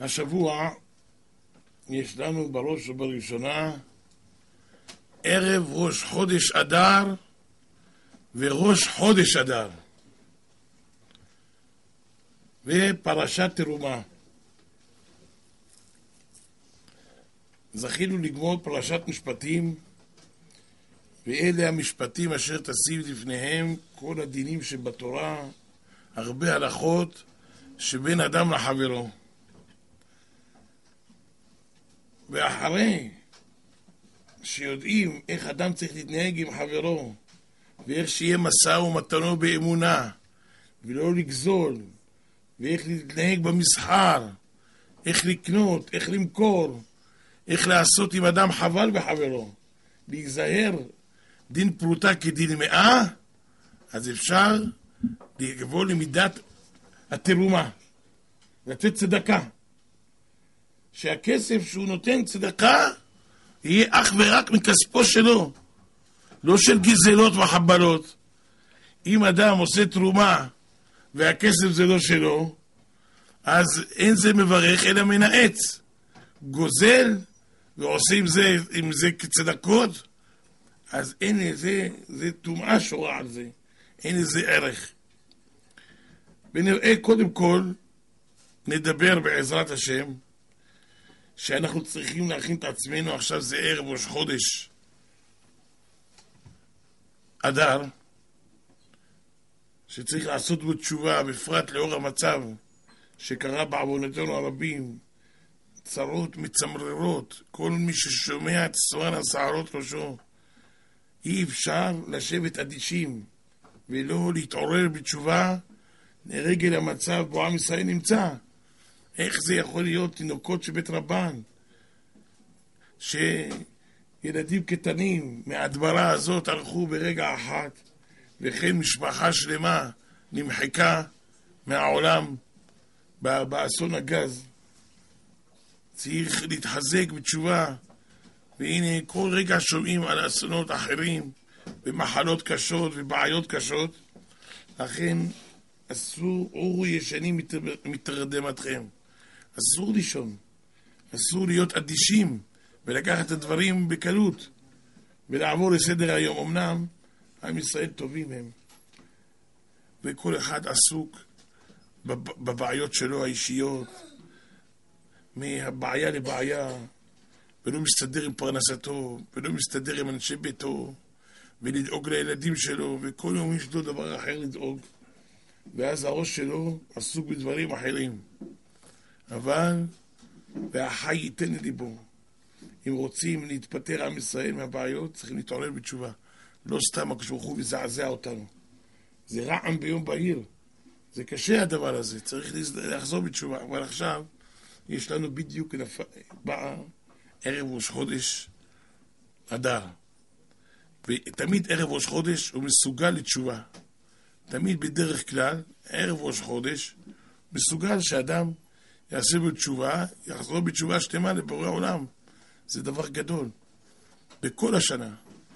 השבוע יש לנו בראש ובראשונה ערב ראש חודש אדר וראש חודש אדר ופרשת תרומה. זכינו לגמור פרשת משפטים, ואלה המשפטים אשר תשים לפניהם כל הדינים שבתורה, הרבה הלכות שבין אדם לחברו. ואחרי שיודעים איך אדם צריך להתנהג עם חברו, ואיך שיהיה משא ומתנו באמונה, ולא לגזול, ואיך להתנהג במסחר, איך לקנות, איך למכור, איך לעשות עם אדם חבל בחברו, להיזהר דין פרוטה כדין מאה, אז אפשר לבוא למידת התרומה, לתת צדקה. שהכסף שהוא נותן צדקה יהיה אך ורק מכספו שלו, לא של גזלות וחבלות. אם אדם עושה תרומה והכסף זה לא שלו, אז אין זה מברך אלא מנעץ, גוזל ועושה עם זה כצדקות, אז אין איזה, זה טומאה שורה על זה, אין איזה ערך. ונראה קודם כל, נדבר בעזרת השם, שאנחנו צריכים להכין את עצמנו. עכשיו זה ערב ראש חודש אדר, שצריך לעשות בו תשובה, בפרט לאור המצב שקרה בעוונותינו הרבים, צרות מצמררות. כל מי ששומע את סואן השערות ראשו, אי אפשר לשבת אדישים ולא להתעורר בתשובה לרגל המצב בו עם ישראל נמצא. איך זה יכול להיות תינוקות של בית רבן, שילדים קטנים מהדברה הזאת הלכו ברגע אחת, וכן משפחה שלמה נמחקה מהעולם באסון הגז. צריך להתחזק בתשובה, והנה כל רגע שומעים על אסונות אחרים ומחלות קשות ובעיות קשות. לכן אסור אורו ישנים מתרדמתכם, אסור לישון, אסור להיות אדישים ולקחת את הדברים בקלות ולעבור לסדר היום. אמנם עם ישראל טובים הם, וכל אחד עסוק בבעיות שלו האישיות, מהבעיה לבעיה, ולא מסתדר עם פרנסתו, ולא מסתדר עם אנשי ביתו, ולדאוג לילדים שלו, וכל יום יש לו דבר אחר לדאוג, ואז הראש שלו עסוק בדברים אחרים. אבל והחי ייתן לליבו. אם רוצים להתפטר עם ישראל מהבעיות, צריכים להתעורר בתשובה. לא סתם הקדוש ברוך הוא יזעזע אותנו. זה רעם ביום בהיר, זה קשה הדבר הזה, צריך לחזור בתשובה. אבל עכשיו יש לנו בדיוק בא ערב ראש חודש אדר, ותמיד ערב ראש חודש הוא מסוגל לתשובה. תמיד בדרך כלל ערב ראש חודש מסוגל שאדם יעשה בתשובה, יחזור בתשובה שלמה לבורא העולם. זה דבר גדול. בכל השנה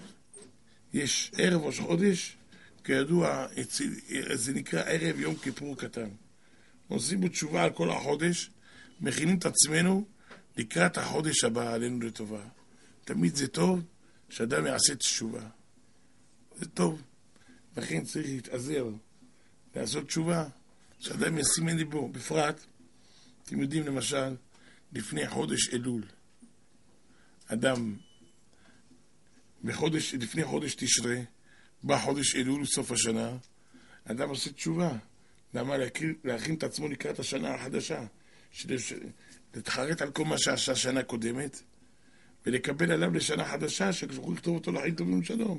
יש ערב ראש חודש, כידוע זה נקרא ערב יום כיפור קטן. עושים בתשובה על כל החודש, מכינים את עצמנו לקראת החודש הבא עלינו לטובה. תמיד זה טוב שאדם יעשה תשובה, זה טוב. לכן צריך להתעזר לעשות תשובה, שאדם ישים את ליבו. בפרט, אתם יודעים למשל, לפני חודש אלול, אדם לפני חודש תשרי, בחודש אלול סוף השנה, אדם עושה תשובה. למה? להכין את עצמו לקראת השנה החדשה, להתחרט על כל מה שעשה שנה קודמת, ולקבל עליו לשנה חדשה, שכשהוא יכתוב אותו לחיים טובים ושלום.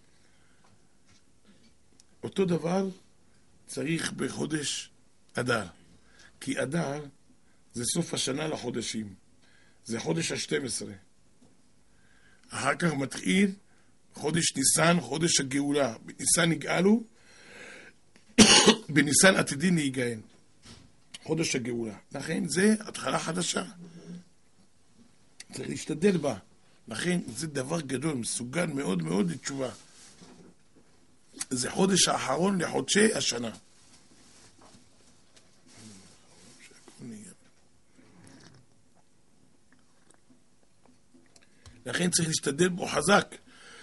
אותו דבר צריך בחודש אדר, כי אדר זה סוף השנה לחודשים, זה חודש ה-12. אחר כך מתחיל חודש ניסן, חודש הגאולה. בניסן נגאלו, בניסן עתידין להיגאל, חודש הגאולה. לכן זה התחלה חדשה, צריך להשתדל בה. לכן זה דבר גדול, מסוגל מאוד מאוד לתשובה. זה חודש האחרון לחודשי השנה. לכן צריך להשתדל בו חזק,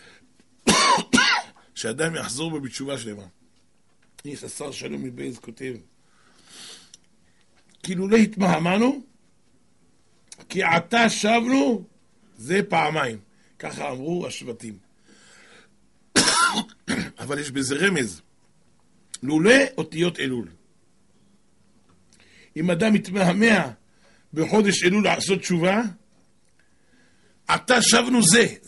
שאדם יחזור בו בתשובה שלמה. יש השר שלום מבייז כותב, כאילו לא התמהמנו, כי עתה שבנו, זה פעמיים. ככה אמרו השבטים. אבל יש בזה רמז. לולא אותיות אלול. אם אדם מתמהמה בחודש אלול לעשות תשובה, עתה שבנו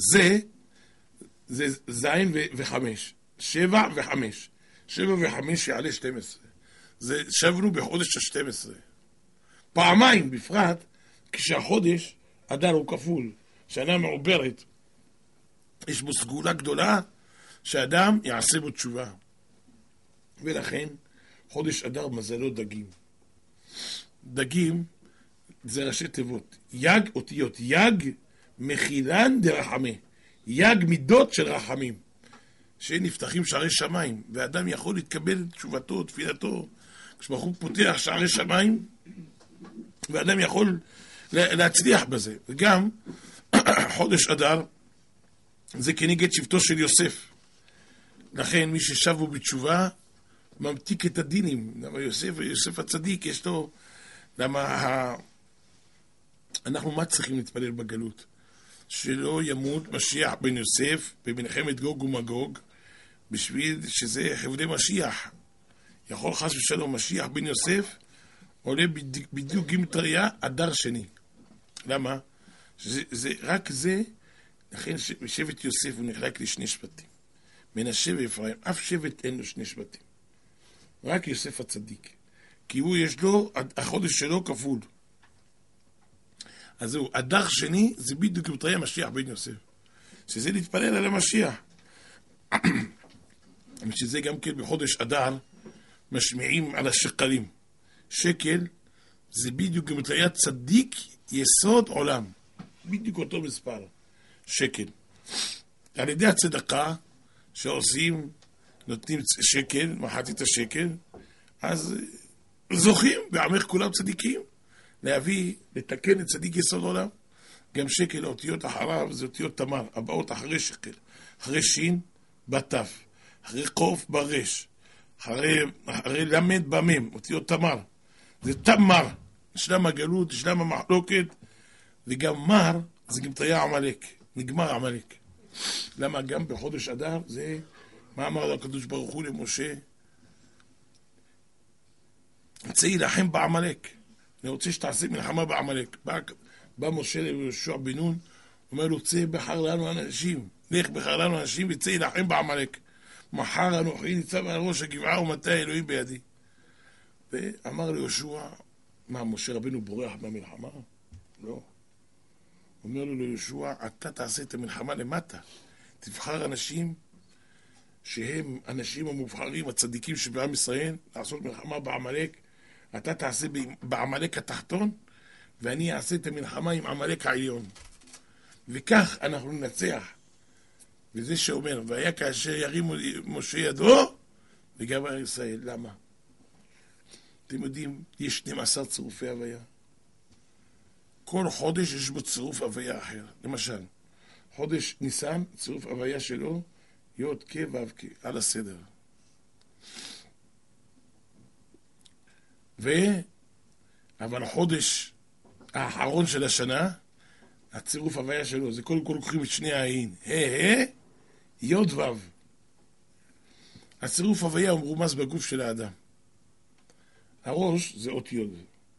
זה זין וחמש. 7 ו5. 7 ו5 יעלה 12. זה שבנו בחודש ה-12. פעמיים בפרט, כשהחודש אדר הוא כפול, שנה מעוברת, יש בו סגולה גדולה שאדם יעשה בו תשובה. ולכן חודש אדר מזלו דגים. דגים זה ראשי תיבות. יג, אותיות יג, מחילן דרחמה. יג מידות של רחמים. שנפתחים שערי שמיים, ואדם יכול להתקבל תשובתו, תפילתו, כשברוך פותח שערי שמיים, ואדם יכול להצליח בזה. וגם חודש אדר זה כנגד שבטו של יוסף. לכן מי ששבו בתשובה ממתיק את הדינים. למה יוסף הצדיק יש לו, אנחנו מה צריכים להתפלל בגלות? שלא ימות משיח בן יוסף במלחמת גוג ומגוג, בשביל שזה חבלי משיח. יכול חס ושלום משיח בן יוסף עולה בדיוק גימטריה אדר שני. למה? רק זה, לכן שבט יוסף הוא נחלק לשני שבטים. מנשה ואפרים, אף שבט אין לו שני שבטים. רק יוסף הצדיק. כי הוא יש לו, החודש שלו כפול. אז זהו, אדר שני זה בדיוק גימטריה משיח בן יוסף. שזה להתפלל על המשיח. ושזה גם כן בחודש אדר משמיעים על השקלים. שקל זה בדיוק גימטריה צדיק יסוד עולם. בדיוק אותו מספר. שקל. על ידי הצדקה שעושים, נותנים שקל, מחצית השקל, אז זוכים, בעמך כולם צדיקים, להביא, לתקן את צדיק יסוד עולם. גם שקל, האותיות אחריו, זה אותיות תמר, הבאות אחרי שקל. אחרי שין, בתף. אחרי קוף, ברש. אחרי למד, במם, אותיות תמר. זה תמר. ישלם הגלות, ישלם המחלוקת, וגם מר, זה גם תהיה עמלק. נגמר עמלק. למה גם בחודש אדר זה, מה אמר הקדוש ברוך הוא למשה? צא להילחם בעמלק. אני רוצה שתעשה מלחמה בעמלק. בא משה ליהושע בן נון, אומר לו, צא בחר לנו אנשים. לך בחר לנו אנשים וצא להילחם בעמלק. מחר אנוכי ניצב על ראש הגבעה ומטה האלוהים בידי. ואמר ליהושע, מה, משה רבנו בורח מהמלחמה? לא. אומר לו ליהושע, אתה תעשה את המלחמה למטה. תבחר אנשים שהם אנשים המובחרים, הצדיקים שבעם ישראל, לעשות מלחמה בעמלק. אתה תעשה בעמלק התחתון, ואני אעשה את המלחמה עם עמלק העליון. וכך אנחנו ננצח. וזה שאומר, והיה כאשר ירים משה ידו, וגבר ישראל. למה? אתם יודעים, יש 12 צירופי הוויה. כל חודש יש בו צירוף הוויה אחר. למשל, חודש ניסן, צירוף הוויה שלו, י' כ' ו' כ', על הסדר. אבל החודש האחרון של השנה, הצירוף הוויה שלו, זה קודם כל לוקחים את שני העין. י' ו'. הצירוף הוויה הוא מרומז בגוף של האדם. הראש זה אות י'.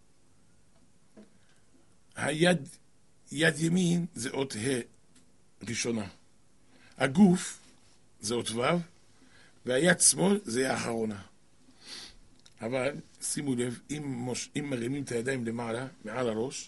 יד ימין זה אות ה' ראשונה. הגוף זה אות ו', והיד שמאל זה האחרונה. אבל שימו לב, אם מרימים את הידיים למעלה, מעל הראש,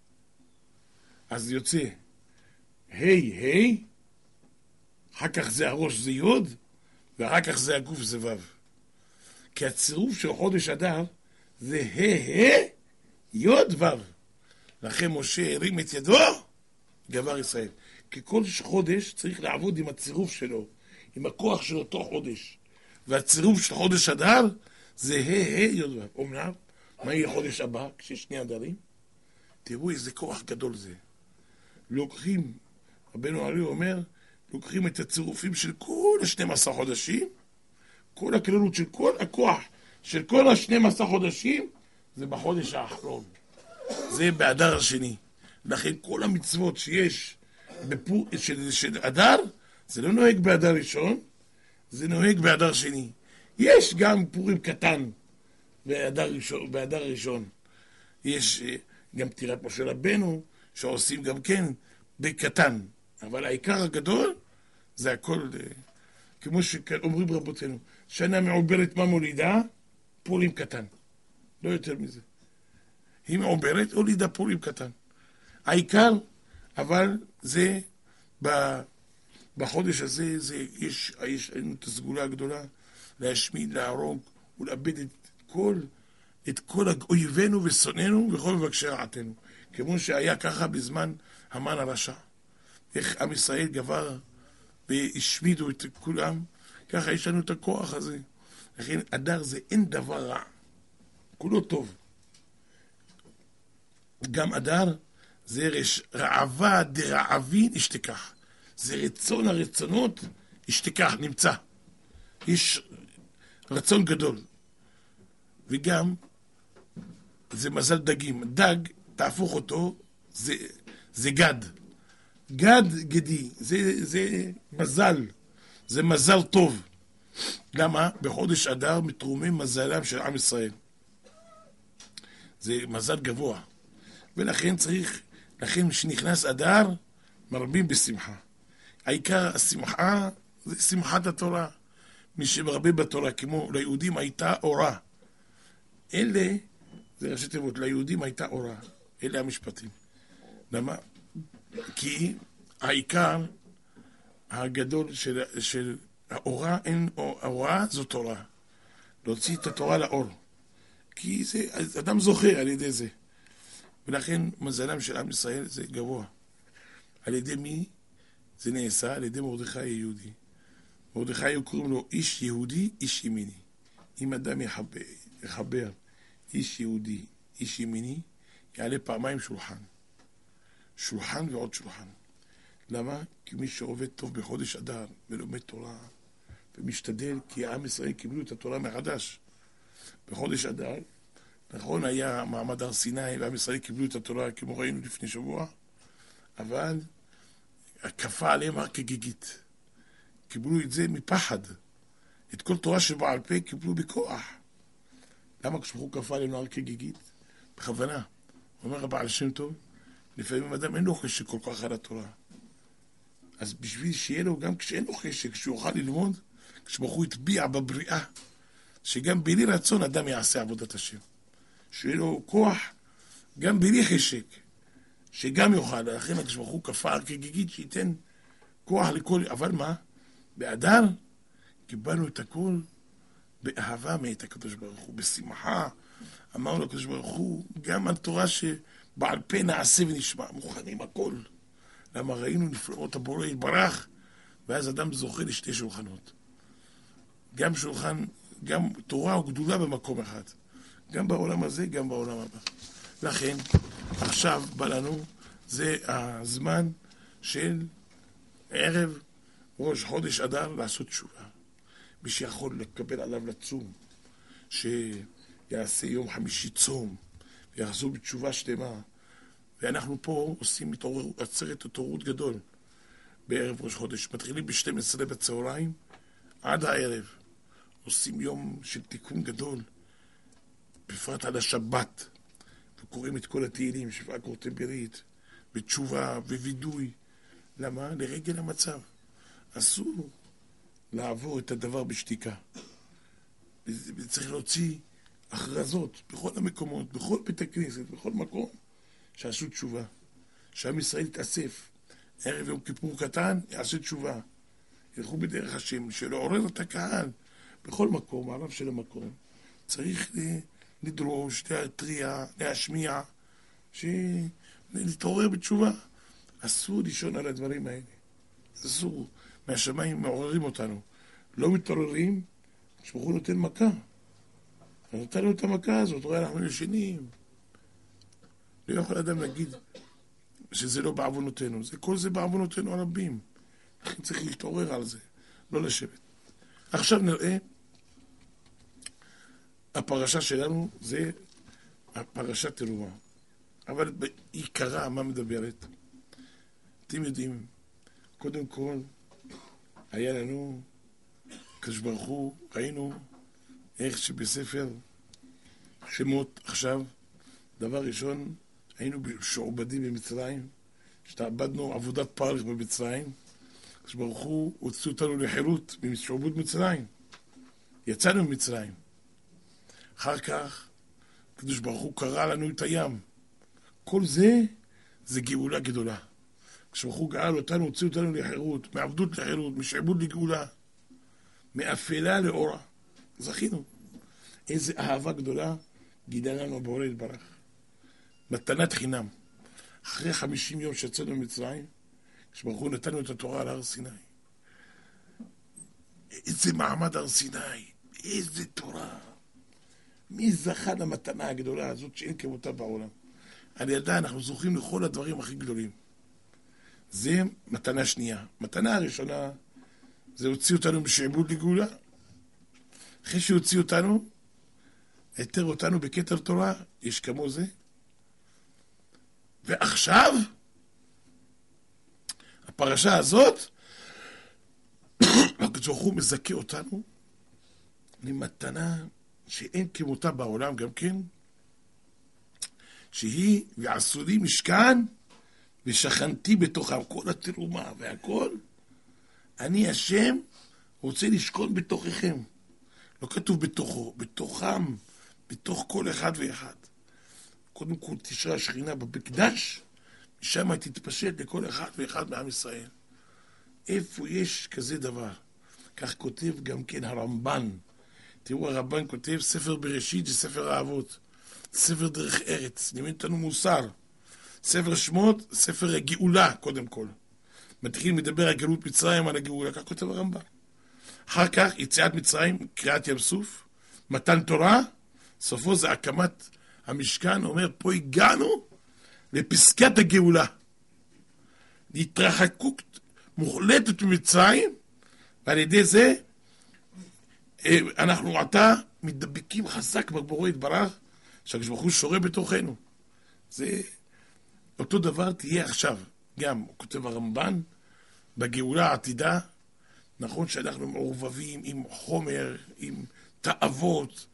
אז יוצא ה', אחר כך זה הראש זה י', ואחר כך זה הגוף זה ו'. כי הצירוף של חודש אדר זה י' ו'. לכן משה הרים את ידו, גבר ישראל. כי כל חודש צריך לעבוד עם הצירוף שלו, עם הכוח של אותו חודש. והצירוף של חודש אדר זה י' ו'. אומנם, מה יהיה חודש הבא, כשיש שני אדרים? תראו איזה כוח גדול זה. לוקחים רבנו ארי אומר, לוקחים את הצירופים של כל ה-12 חודשים, כל הכללות של כל הכוח של כל ה-12 חודשים, זה בחודש האחרון. זה באדר השני. לכן כל המצוות שיש של אדר, זה לא נוהג באדר ראשון, זה נוהג באדר שני. יש גם פורים קטן באדר ראשון. יש גם פטירת משה רבנו, שעושים גם כן בקטן. אבל העיקר הגדול, זה הכל, כמו שאומרים רבותינו, שנה מעוברת מה מולידה? פורים קטן. לא יותר מזה. היא מעוברת, הולידה פורים קטן. העיקר, אבל זה, בחודש הזה, יש לנו את הסגולה הגדולה, להשמיד, להרוג, ולאבד את כל אויבינו ושונאינו וכל מבקשי רעתנו. כמו שהיה ככה בזמן המן הרשע. איך עם ישראל גבר והשמידו את כולם, ככה יש לנו את הכוח הזה. לכן אדר זה אין דבר רע, כולו טוב. גם אדר זה רעבה דרעבין אשתכח. זה רצון הרצונות אשתכח, נמצא. יש רצון גדול. וגם זה מזל דגים. דג, תהפוך אותו, זה גד. גד גדי, זה מזל. זה מזל טוב. למה? בחודש אדר מתרומם מזלם של עם ישראל. זה מזל גבוה. ולכן לכן שנכנס אדר, מרבים בשמחה. העיקר השמחה זה שמחת התורה. מי שמרבה בתורה, כמו ליהודים הייתה אורה. אלה, זה ראשי תיבות, ליהודים הייתה אורה. אלה המשפטים. למה? כי העיקר הגדול של האורה, האורה זו תורה. להוציא את התורה לאור. כי זה, אדם זוכה על ידי זה. ולכן מזלם של עם ישראל זה גבוה. על ידי מי זה נעשה? על ידי מרדכי היהודי. מרדכי קוראים לו איש יהודי, איש ימיני. אם אדם יחבר איש יהודי, איש ימיני, יעלה פעמיים שולחן. שולחן ועוד שולחן. למה? כי מי שעובד טוב בחודש אדר ולומד תורה ומשתדל, כי העם ישראל קיבלו את התורה מחדש. בחודש אדר, נכון, היה מעמד הר סיני ועם ישראל קיבלו את התורה כמו ראינו לפני שבוע, אבל כפה עליהם הר כגיגית. קיבלו את זה מפחד. את כל תורה שבעל פה קיבלו בכוח. למה כשבחור כפה עלינו הר כגיגית? בכוונה. אומר הבעל שם טוב, לפעמים אדם אין לו חשק כל כך על התורה. אז בשביל שיהיה לו, גם כשאין לו חשק, כשהוא יוכל ללמוד, כשבחור יטביע בבריאה, שגם בלי רצון אדם יעשה עבודת השם. שיהיה לו כוח, גם בלי חשק, שגם יוכל. לכן כשבחור כפה הר כגיגית, שייתן כוח לכל... אבל מה? באדר קיבלנו את הכל באהבה מאת הקדוש ברוך הוא, בשמחה. אמרנו לקדוש ברוך הוא, גם על תורה שבעל פה נעשה ונשמע, מוכנים הכל. למה ראינו נפלאות הבורא יתברך, ואז אדם זוכה לשתי שולחנות. גם שולחן, גם תורה וגדולה במקום אחד. גם בעולם הזה, גם בעולם הבא. לכן, עכשיו בא לנו, זה הזמן של ערב ראש חודש אדר לעשות תשובה. מי שיכול לקבל עליו לצום, שיעשה יום חמישי צום, ויחזור בתשובה שלמה. ואנחנו פה עושים עצרת התעוררות גדול בערב ראש חודש. מתחילים ב-12 בצהריים עד הערב. עושים יום של תיקון גדול, בפרט על השבת. וקוראים את כל התהילים, שבעה קורטי ברית, ותשובה ווידוי. למה? לרגל המצב. אסור לעבור את הדבר בשתיקה. צריך להוציא הכרזות בכל המקומות, בכל בית הכנסת, בכל מקום, שעשו תשובה. שעם ישראל יתאסף. ערב יום כיפור קטן, יעשה תשובה. ילכו בדרך השם, שלעורר את הקהל. בכל מקום, הרב של המקום, צריך לדרוש, להתריע, להשמיע, להתעורר בתשובה. אסור לישון על הדברים האלה. אסור. מהשמיים מעוררים אותנו. לא מתעוררים, כשברוך נותן מכה. נתנו את המכה הזאת, רואה אנחנו ישנים. לא יכול אדם להגיד, שזה לא בעוונותינו, כל זה בעוונותינו הרבים. לכן צריך להתעורר על זה, לא לשבת. עכשיו נראה, הפרשה שלנו זה הפרשת תרומה. אבל בעיקרה, מה מדברת? אתם יודעים, קודם כל, היה לנו, הקדוש ברוך הוא, ראינו איך שבספר שמות עכשיו, דבר ראשון, היינו משועבדים במצרים, השתעבדנו עבודת פרך במצרים, הקדוש ברוך הוא הוציא אותנו לחירות משועבוד מצרים, יצאנו ממצרים. אחר כך, הקדוש ברוך הוא קרא לנו את הים. כל זה, זה גאולה גדולה. הקדוש ברוך הוא גאל אותנו, הוציא אותנו לחירות, מעבדות לחירות, משעבוד לגאולה, מאפלה לאורה. זכינו. איזה אהבה גדולה גילה לנו הבורא יתברך. מתנת חינם. אחרי 50 יום שיצאנו ממצרים, הקדוש ברוך הוא נתנו את התורה על הר סיני. איזה מעמד הר סיני, איזה תורה. מי זכה למתנה הגדולה הזאת שאין כמותה בעולם? על ידה אנחנו זוכים לכל הדברים הכי גדולים. זה מתנה שנייה. מתנה הראשונה, זה הוציא אותנו משעבוד לגאולה. אחרי שהוציא אותנו, היתר אותנו בכתר תורה, יש כמו זה. ועכשיו, הפרשה הזאת, הקדוש ברוך הוא מזכה אותנו למתנה שאין כמותה בעולם גם כן, שהיא ועשו לי משכן ושכנתי בתוכם. כל התרומה והכל, אני השם רוצה לשכון בתוככם. לא כתוב בתוכו, בתוכם, בתוך כל אחד ואחד. קודם כל תשרה השכינה במקדש, משם היא תתפשט לכל אחד ואחד מעם ישראל. איפה יש כזה דבר? כך כותב גם כן הרמב"ן. תראו, הרמב"ן כותב ספר בראשית, זה ספר האבות. ספר דרך ארץ, לימד אותנו מוסר. ספר שמות, ספר הגאולה קודם כל. מתחיל מדבר על גלות מצרים, על הגאולה, כך כותב הרמב"ן. אחר כך יציאת מצרים, קריאת ים סוף, מתן תורה, סופו זה הקמת המשכן, אומר פה הגענו לפסקת הגאולה. להתרחקות מוחלטת ממצרים, ועל ידי זה אנחנו עתה מתדבקים חזק בבורא יתברך, שהקדוש ברוך הוא שורה בתוכנו. זה אותו דבר תהיה עכשיו. גם, הוא כותב הרמב"ן, בגאולה העתידה, נכון שאנחנו מעורבבים עם חומר, עם תאוות,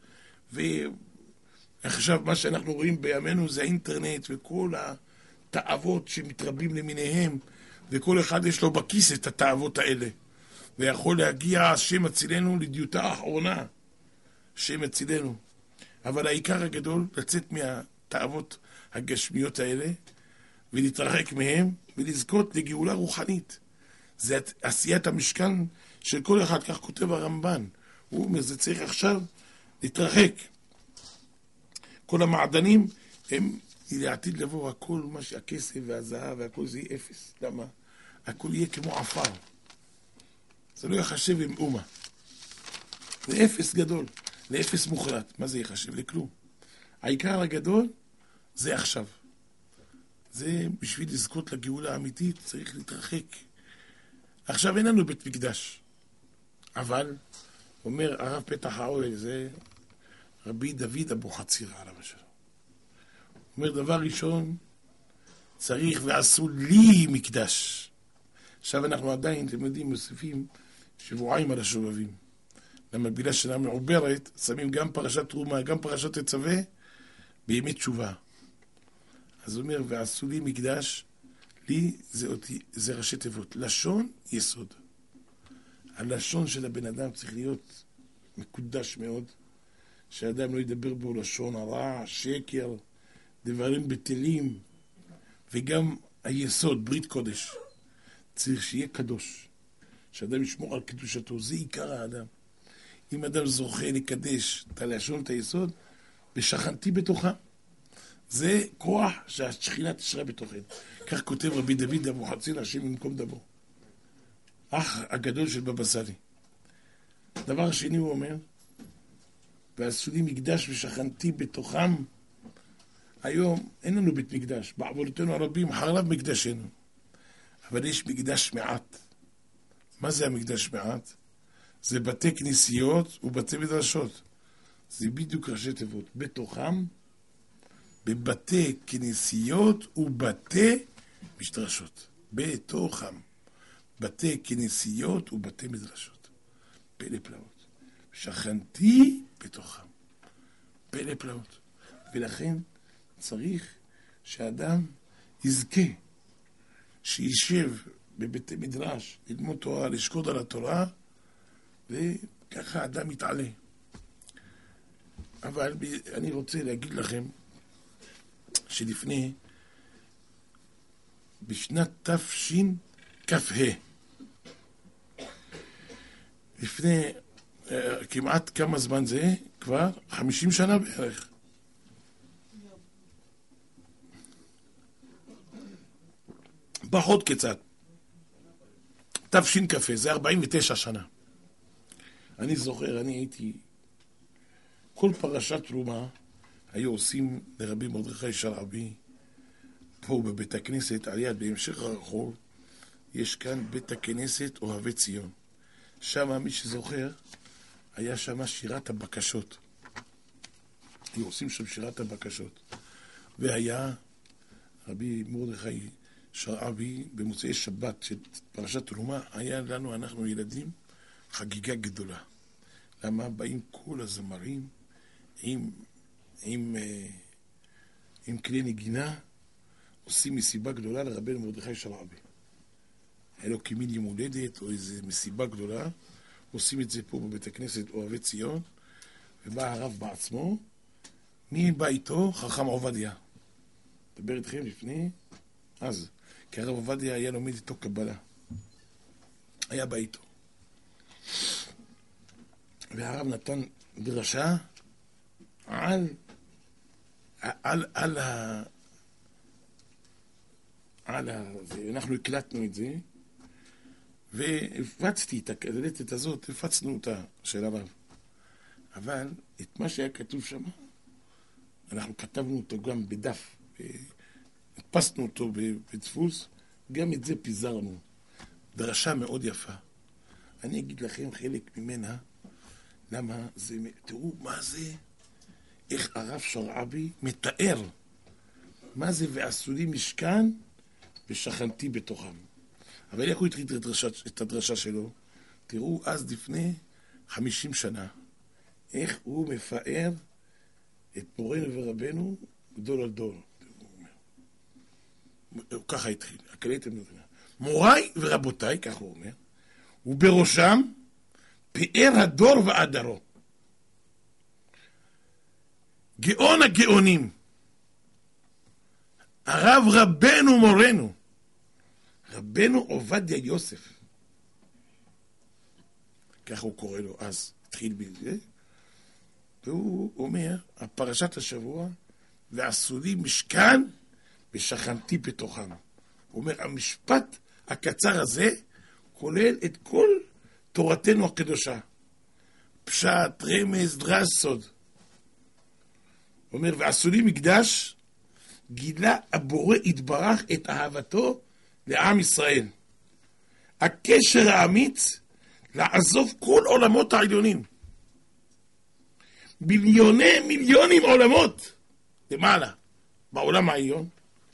ועכשיו מה שאנחנו רואים בימינו זה האינטרנט וכל התאוות שמתרבים למיניהם, וכל אחד יש לו בכיס את התאוות האלה. ויכול להגיע השם הצילנו לדיוטה האחרונה, השם הצילנו. אבל העיקר הגדול, לצאת מהתאוות הגשמיות האלה, ולהתרחק מהם, ולזכות לגאולה רוחנית. זה עשיית המשכן של כל אחד, כך כותב הרמב"ן. הוא אומר, זה צריך עכשיו להתרחק. כל המעדנים הם לעתיד לבוא, הכל מה שהכסף והזהב והכל זה יהיה אפס. למה? הכל יהיה כמו עפר. זה לא יחשב עם אומה. זה אפס גדול, לאפס מוחלט. מה זה יחשב? לכלום. העיקר הגדול זה עכשיו. זה בשביל לזכות לגאולה האמיתית צריך להתרחק. עכשיו אין לנו בית מקדש. אבל, אומר הרב פתח האוהל, זה רבי דוד אבוחצירא עליו השלום. אומר דבר ראשון, צריך ועשו לי מקדש. עכשיו אנחנו עדיין, אתם יודעים, מוסיפים שבועיים על השובבים. למה בגלל שנה מעוברת, שמים גם פרשת תרומה, גם פרשת תצווה, בימי תשובה. אז הוא אומר, ועשו לי מקדש, לי זה ראשי תיבות. לשון יסוד. הלשון של הבן אדם צריך להיות מקודש מאוד, שהאדם לא ידבר בו לשון הרע, שקר, דברים בטלים, וגם היסוד, ברית קודש. צריך שיהיה קדוש, שאדם ישמור על קדושתו, זה עיקר האדם. אם אדם זוכה לקדש את הלשון, את היסוד, ושכנתי בתוכה. זה כוח שהשכינה תשרה בתוכנו. כך כותב רבי דוד אבוחצירא, השם במקום דמו. אח הגדול של בבא סאלי. דבר שני הוא אומר, ועשו לי מקדש ושכנתי בתוכם, היום אין לנו בית מקדש, בעוונותינו הרבים חרב מקדשנו, אבל יש מקדש מעט. מה זה המקדש מעט? זה בתי כנסיות ובתי מדרשות. זה בדיוק ראשי תיבות. בתוכם, בבתי כנסיות ובתי מדרשות. בתוכם. בתי כנסיות ובתי מדרשות. פלא פלאות. שכנתי בתוכם. פלא פלאות. ולכן צריך שאדם יזכה, שישב בבתי מדרש, ללמוד תורה, לשקוד על התורה, וככה האדם יתעלה. אבל אני רוצה להגיד לכם שלפני, בשנת תשכ"ה, לפני כמעט כמה זמן זה? כבר 50 שנה בערך. פחות קצת. תשכ"ה, זה 49 שנה. אני זוכר, אני הייתי, כל פרשת תרומה היו עושים לרבי מרדכי שרעבי, פה בבית הכנסת, על יד בהמשך הרחוב, יש כאן בית הכנסת אוהבי ציון. שם, מי שזוכר, היה שם שירת הבקשות. היו עושים שם שירת הבקשות. והיה רבי מרדכי שרעבי, במוצאי שבת של פרשת תרומה, היה לנו, אנחנו ילדים, חגיגה גדולה. למה? באים כל הזמרים עם כלי נגינה, עושים מסיבה גדולה לרבי מרדכי שרעבי. היה לו כמין יום הולדת או איזו מסיבה גדולה, עושים את זה פה בבית הכנסת אוהבי ציון, ובא הרב בעצמו. מי בא איתו? חכם עובדיה. דבר איתכם לפני, אז, כי הרב עובדיה היה לומד איתו קבלה. היה בא איתו. והרב נתן דרשה אנחנו הקלטנו את זה, והפצתי את הקלטת הזאת, הפצנו אותה של הרב. אבל את מה שהיה כתוב שם, אנחנו כתבנו אותו גם בדף, הדפסנו אותו בדפוס, גם את זה פיזרנו. דרשה מאוד יפה. אני אגיד לכם חלק ממנה, למה זה, תראו מה זה, איך הרב שרעבי מתאר, מה זה ועשו לי משכן ושכנתי בתוכם. אבל איך הוא התחיל את הדרשה שלו? תראו, אז לפני 50 שנה, איך הוא מפאר את מורנו ורבנו גדול על דור. הוא ככה התחיל, הקלטת מדינה. מוריי ורבותיי, ככה הוא אומר, ובראשם פאר הדור ועדרו. גאון הגאונים, הרב רבנו מורנו, רבנו עובדיה יוסף. ככה הוא קורא לו, אז התחיל בזה. והוא אומר, הפרשת השבוע, ועשו לי משכן ושכנתי בתוכם. הוא אומר, המשפט הקצר הזה כולל את כל תורתנו הקדושה. פשט, רמז, דרש, סוד. הוא אומר, ועשו לי מקדש, גילה הבורא יתברך את אהבתו לעם ישראל. הקשר האמיץ לעזוב כל עולמות העליונים. מיליונים עולמות למעלה, בעולם העליון.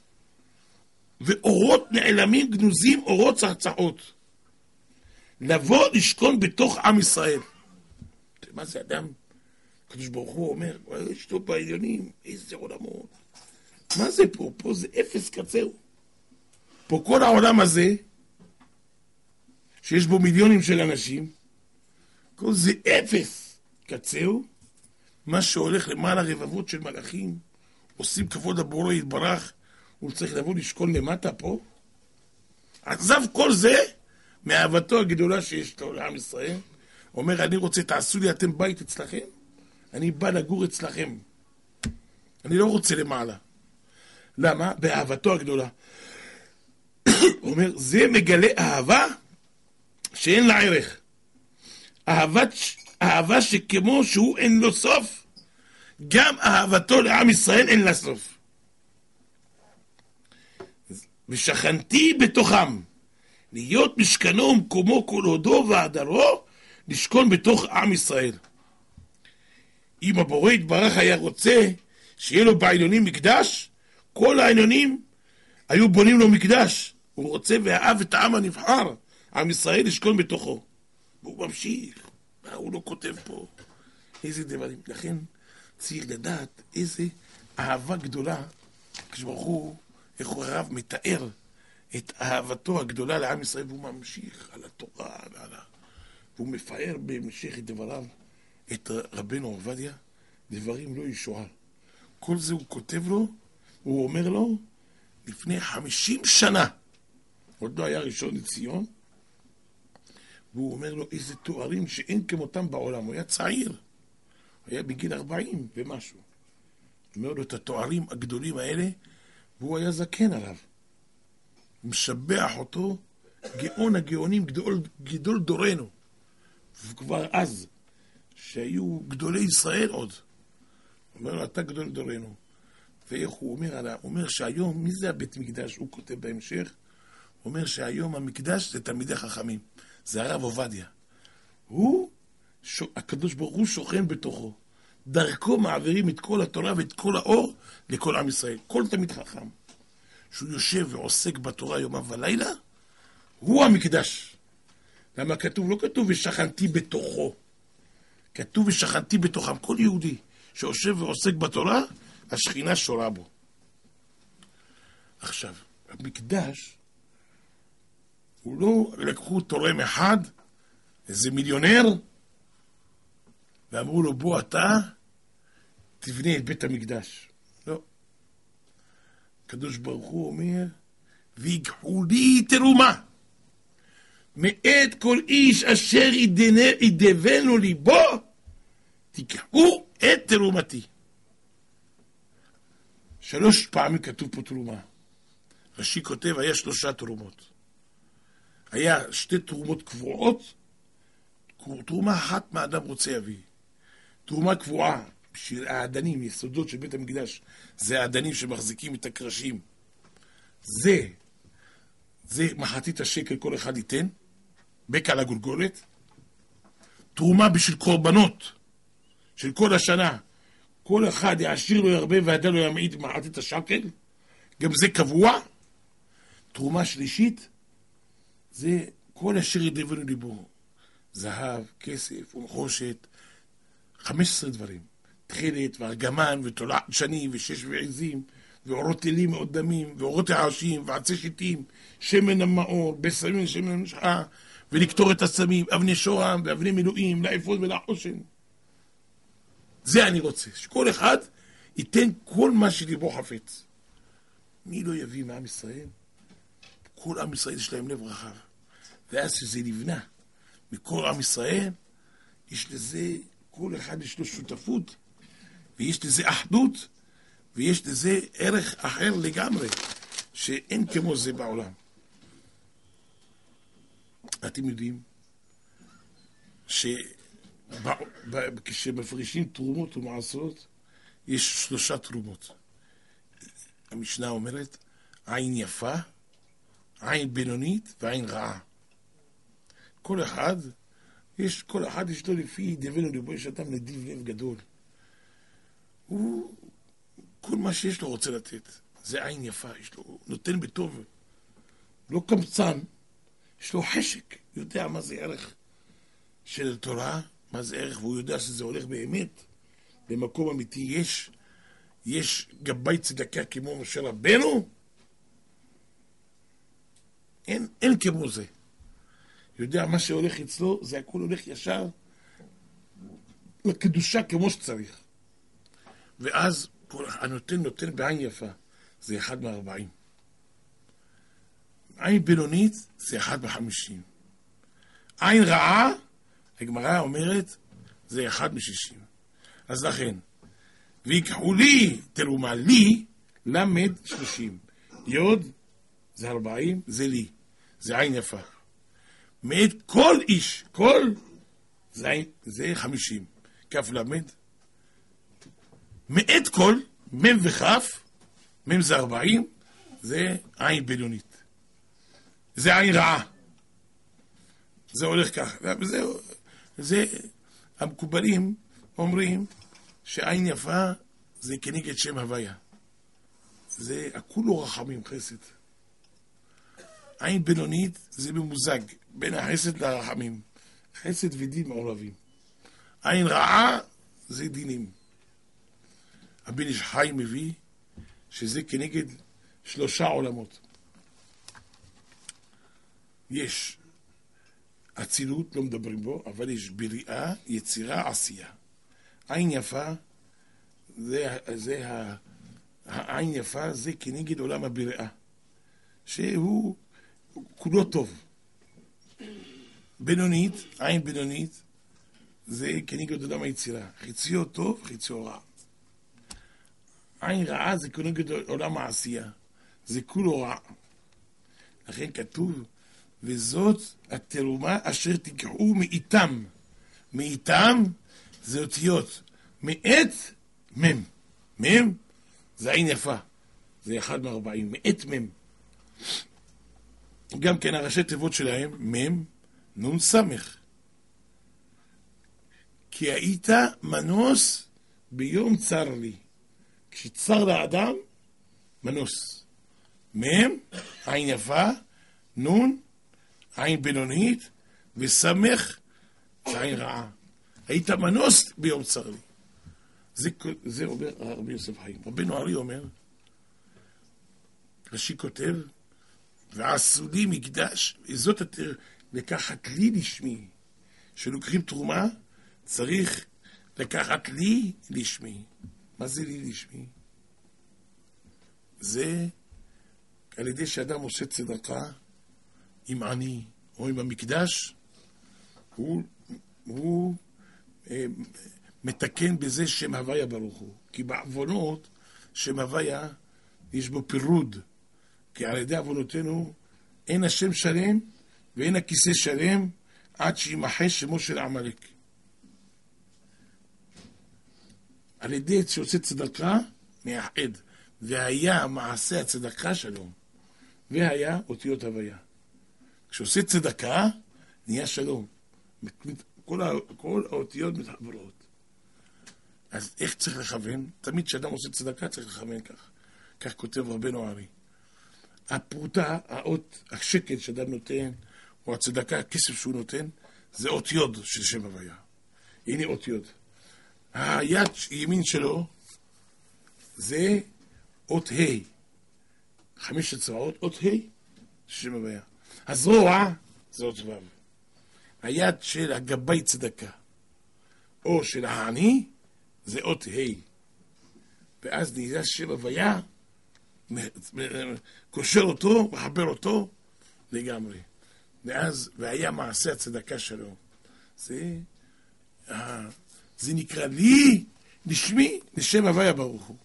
ואורות נעלמים גנוזים, אורות צחצחות. לבוא לשכון בתוך עם ישראל. מה זה אדם? הקדוש ברוך הוא אומר, יש לו בעליונים, איזה עולמות. מה זה פה? פה זה אפס קצהו. פה כל העולם הזה, שיש בו מיליונים של אנשים, כל זה אפס קצהו. מה שהולך למעלה רבבות של מלאכים, עושים כבוד הבורא יתברך, הוא צריך לבוא לשכון למטה פה. עזב כל זה מאהבתו הגדולה שיש לו לעם ישראל. אומר, אני רוצה, תעשו לי אתם בית אצלכם, אני בא לגור אצלכם. אני לא רוצה למעלה. למה? באהבתו הגדולה. הוא אומר, זה מגלה אהבה שאין לה ערך. אהבה שכמו שהוא אין לו סוף, גם אהבתו לעם ישראל אין לה סוף. ושכנתי בתוכם, להיות משכנו ומקומו כל הודו והדרו, לשכון בתוך עם ישראל. אם הבורא יתברך היה רוצה שיהיה לו בעליונים מקדש, כל העליונים היו בונים לו מקדש. הוא רוצה ואהב את העם הנבחר, עם ישראל לשכון בתוכו. והוא ממשיך, הוא לא כותב פה איזה דברים. לכן צריך לדעת איזה אהבה גדולה, כשברוך הוא, איך הוא הרב מתאר את אהבתו הגדולה לעם ישראל, והוא ממשיך על התורה, והוא מפאר בהמשך את דבריו, את רבנו עובדיה, דברים לא ישוער. כל זה הוא כותב לו, הוא אומר לו, לפני 50 שנה, עוד לא היה ראשון לציון, והוא אומר לו איזה תוארים שאין כמותם בעולם. הוא היה צעיר, הוא היה בגיל 40 ומשהו. הוא אומר לו את התוארים הגדולים האלה, והוא היה זקן עליו. הוא משבח אותו, גאון הגאונים, גדול דורנו. וכבר אז, שהיו גדולי ישראל עוד. הוא אומר לו, אתה גדול דורנו. ואיך הוא אומר עליו? הוא אומר שהיום, מי זה הבית מקדש? הוא כותב בהמשך, הוא אומר שהיום המקדש זה תלמידי חכמים. זה הרב עובדיה. הקדוש ברוך הוא שוכן בתוכו. דרכו מעבירים את כל התורה ואת כל האור לכל עם ישראל. כל תלמיד חכם שהוא יושב ועוסק בתורה יומם ולילה, הוא המקדש. למה כתוב? לא כתוב ושכנתי בתוכו. כתוב ושכנתי בתוכם. כל יהודי שיושב ועוסק בתורה, השכינה שורה בו. עכשיו, המקדש, הוא לא לקחו תורם אחד, איזה מיליונר, ואמרו לו, בוא אתה, תבנה את בית המקדש. לא. הקדוש ברוך הוא אומר, ויקחו לי תרומה, מאת כל איש אשר ידבנו ליבו, תיקחו את תרומתי. 3 פעמים כתוב פה תרומה. רש"י כותב, היה 3 תרומות. היה 2 תרומות קבועות, תרומה אחת מה אדם רוצה יביא. תרומה קבועה בשביל העדנים, יסודות של בית המקדש, זה העדנים שמחזיקים את הקרשים. זה מחצית השקל כל אחד ייתן, בקע לגולגולת. תרומה בשביל קורבנות של כל השנה, כל אחד יעשיר לו הרבה והדל לו ימעיט מחצית השקל, גם זה קבוע. תרומה שלישית, זה כל אשר ידבנו ליבו, זהב, כסף ונחושת, 15 דברים, תכלת וארגמן ותולעת שני ושש ועזים ואורות אלים מאוד דמים ואורות העשים ועצי שיטים, שמן המאור, בסמים שמן המשחה, ולקטור את הסמים, אבני שוהם ואבני מילואים, לאפות ולחושן. זה אני רוצה, שכל אחד ייתן כל מה שליבו חפץ. מי לא יביא מעם ישראל? כל עם ישראל יש להם לב רחב. ואז שזה נבנה מכל עם ישראל, יש לזה, כל אחד יש לו שותפות, ויש לזה אחדות, ויש לזה ערך אחר לגמרי, שאין כמו זה בעולם. אתם יודעים כשמפרישים תרומות ומעשרות, יש 3 תרומות. המשנה אומרת, עין יפה, עין בינונית ועין רעה. כל אחד יש לו לפי דבנו ליבו, יש אדם נדיב לב גדול. הוא, כל מה שיש לו רוצה לתת. זה עין יפה, יש לו, הוא נותן בטוב. לא קמצן, יש לו חשק, יודע מה זה ערך של תורה, מה זה ערך, והוא יודע שזה הולך באמת. במקום אמיתי יש גבי צדקה כמו משה רבנו, אין כמו זה. יודע מה שהולך אצלו, זה הכל הולך ישר לקדושה כמו שצריך. ואז נותן בעין יפה, זה 1 מ-40. עין בינונית זה 1 מ-50. עין רעה, הגמרא אומרת, זה 1 מ-60. אז לכן, ויקחו לי תרומה, לי, למד 30. יוד זה 40, זה לי. זה עין יפה. מאת כל איש, כל זה 50. כף למד. מאת כל, מם וכף, מם זה 40, זה עין בינונית. זה עין רעה. זה הולך ככה. זה המקובלים אומרים שעין יפה זה כנגד שם הוויה. זה הכולו רחמים, חסד. עין בינונית זה ממוזג בין החסד לרחמים. חסד ודין מעורבים. עין רעה זה דינים. הבן איש חי מביא שזה כנגד 3 עולמות. יש אצילות, לא מדברים בו, אבל יש בריאה, יצירה, עשייה. עין יפה, העין יפה זה כנגד עולם הבריאה, שהוא כולו טוב. בינונית, עין בינונית, זה כנגד עולם היצירה. חציו טוב, חציו רע. עין רעה זה כנגד עולם העשייה. זה כולו רע. לכן כתוב, וזאת התרומה אשר תיקחו מאיתם. מאיתם זה אותיות. מאת מם. מם זה עין יפה. זה 1 מ-40. מאת מם. גם כן הראשי תיבות שלהם, מם, נון סמך. כי היית מנוס ביום צר לי. כשצר לאדם, מנוס. מם, עין יפה, נון, עין בינונית, וסמך, עין רעה. היית מנוס ביום צר לי. זה אומר רבי יוסף חיים. רבנו ארי אומר, רש"י כותב, ועשו לי מקדש, וזאת לקחת לי לשמי. כשלוקחים תרומה, צריך לקחת לי לשמי. מה זה לי לשמי? זה על ידי שאדם עושה צדקה עם עני או עם המקדש, הוא מתקן בזה שם הוויה ברוך הוא. כי בעוונות שם הוויה יש בו פירוד. כי על ידי עוונותינו אין השם שלם ואין הכיסא שלם עד שימחה שמו של עמלק. על ידי שעושה צדקה מייחד, והיה מעשה הצדקה שלום, והיה אותיות הוויה. כשעושה צדקה נהיה שלום, כל האותיות מתחברות. אז איך צריך לכוון? תמיד כשאדם עושה צדקה צריך לכוון כך. כך כותב רבנו ארי. הפרוטה, האות, השקל שאדם נותן, או הצדקה, הכסף שהוא נותן, זה אות יוד של שם הוויה. הנה אות יוד. היד ימין שלו זה אות ה' 5 צבאות, אות ה' שם הוויה. הזרוע זה אות ו'. היד של הגבי צדקה או של העני זה אות ה'. ואז נהיה שם הוויה, קושר אותו, מחבר אותו לגמרי. ואז, והיה מעשה הצדקה שלו. זה נקרא לי, לשמי, לשם הוויה ברוך הוא.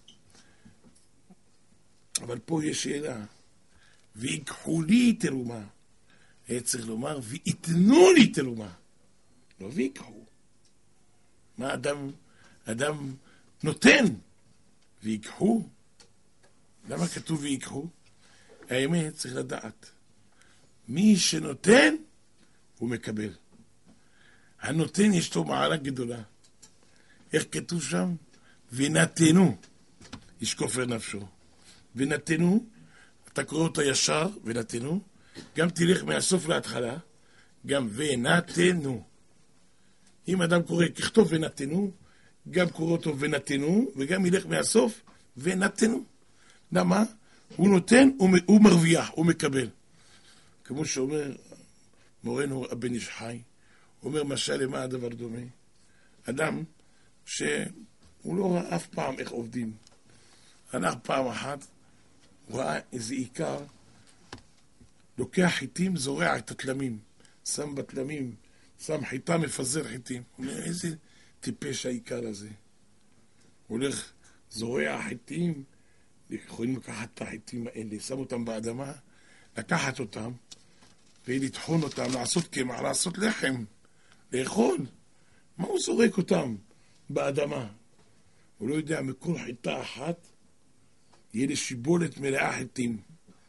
אבל פה יש שאלה. ויקחו לי תרומה. היה צריך לומר, ויתנו לי תרומה. לא ויקחו. מה אדם נותן? ויקחו. למה כתוב ויקחו? האמת צריך לדעת. מי שנותן, הוא מקבל. הנותן יש לו מעלה גדולה. איך כתוב שם? ונתנו. יש כופר נפשו. ונתנו, אתה קורא אותו ישר, ונתנו. גם תלך מהסוף להתחלה, גם ונתנו. אם אדם קורא, ככתוב ונתנו, גם קורא אותו ונתנו, וגם ילך מהסוף, ונתנו. למה? הוא נותן, הוא מרוויח, הוא מקבל. כמו שאומר מורנו הבן איש חי, הוא אומר משל למה הדבר דומה. אדם שהוא לא ראה אף פעם איך עובדים. הלך פעם אחת, הוא ראה איזה עיקר, לוקח חיטים, זורע את התלמים, שם בתלמים, שם חיטה, מפזר חיטים. הוא אומר, איזה טיפש העיקר הזה. הוא הולך, זורע חיטים, יכולים לקחת את החיטים האלה, שם אותם באדמה, לקחת אותם, ולטחון אותם, לעשות קמח, לעשות לחם, לאכול. מה הוא זורק אותם באדמה? הוא לא יודע, מכל חיטה אחת, יהיה לשיבולת מלאה חיטים.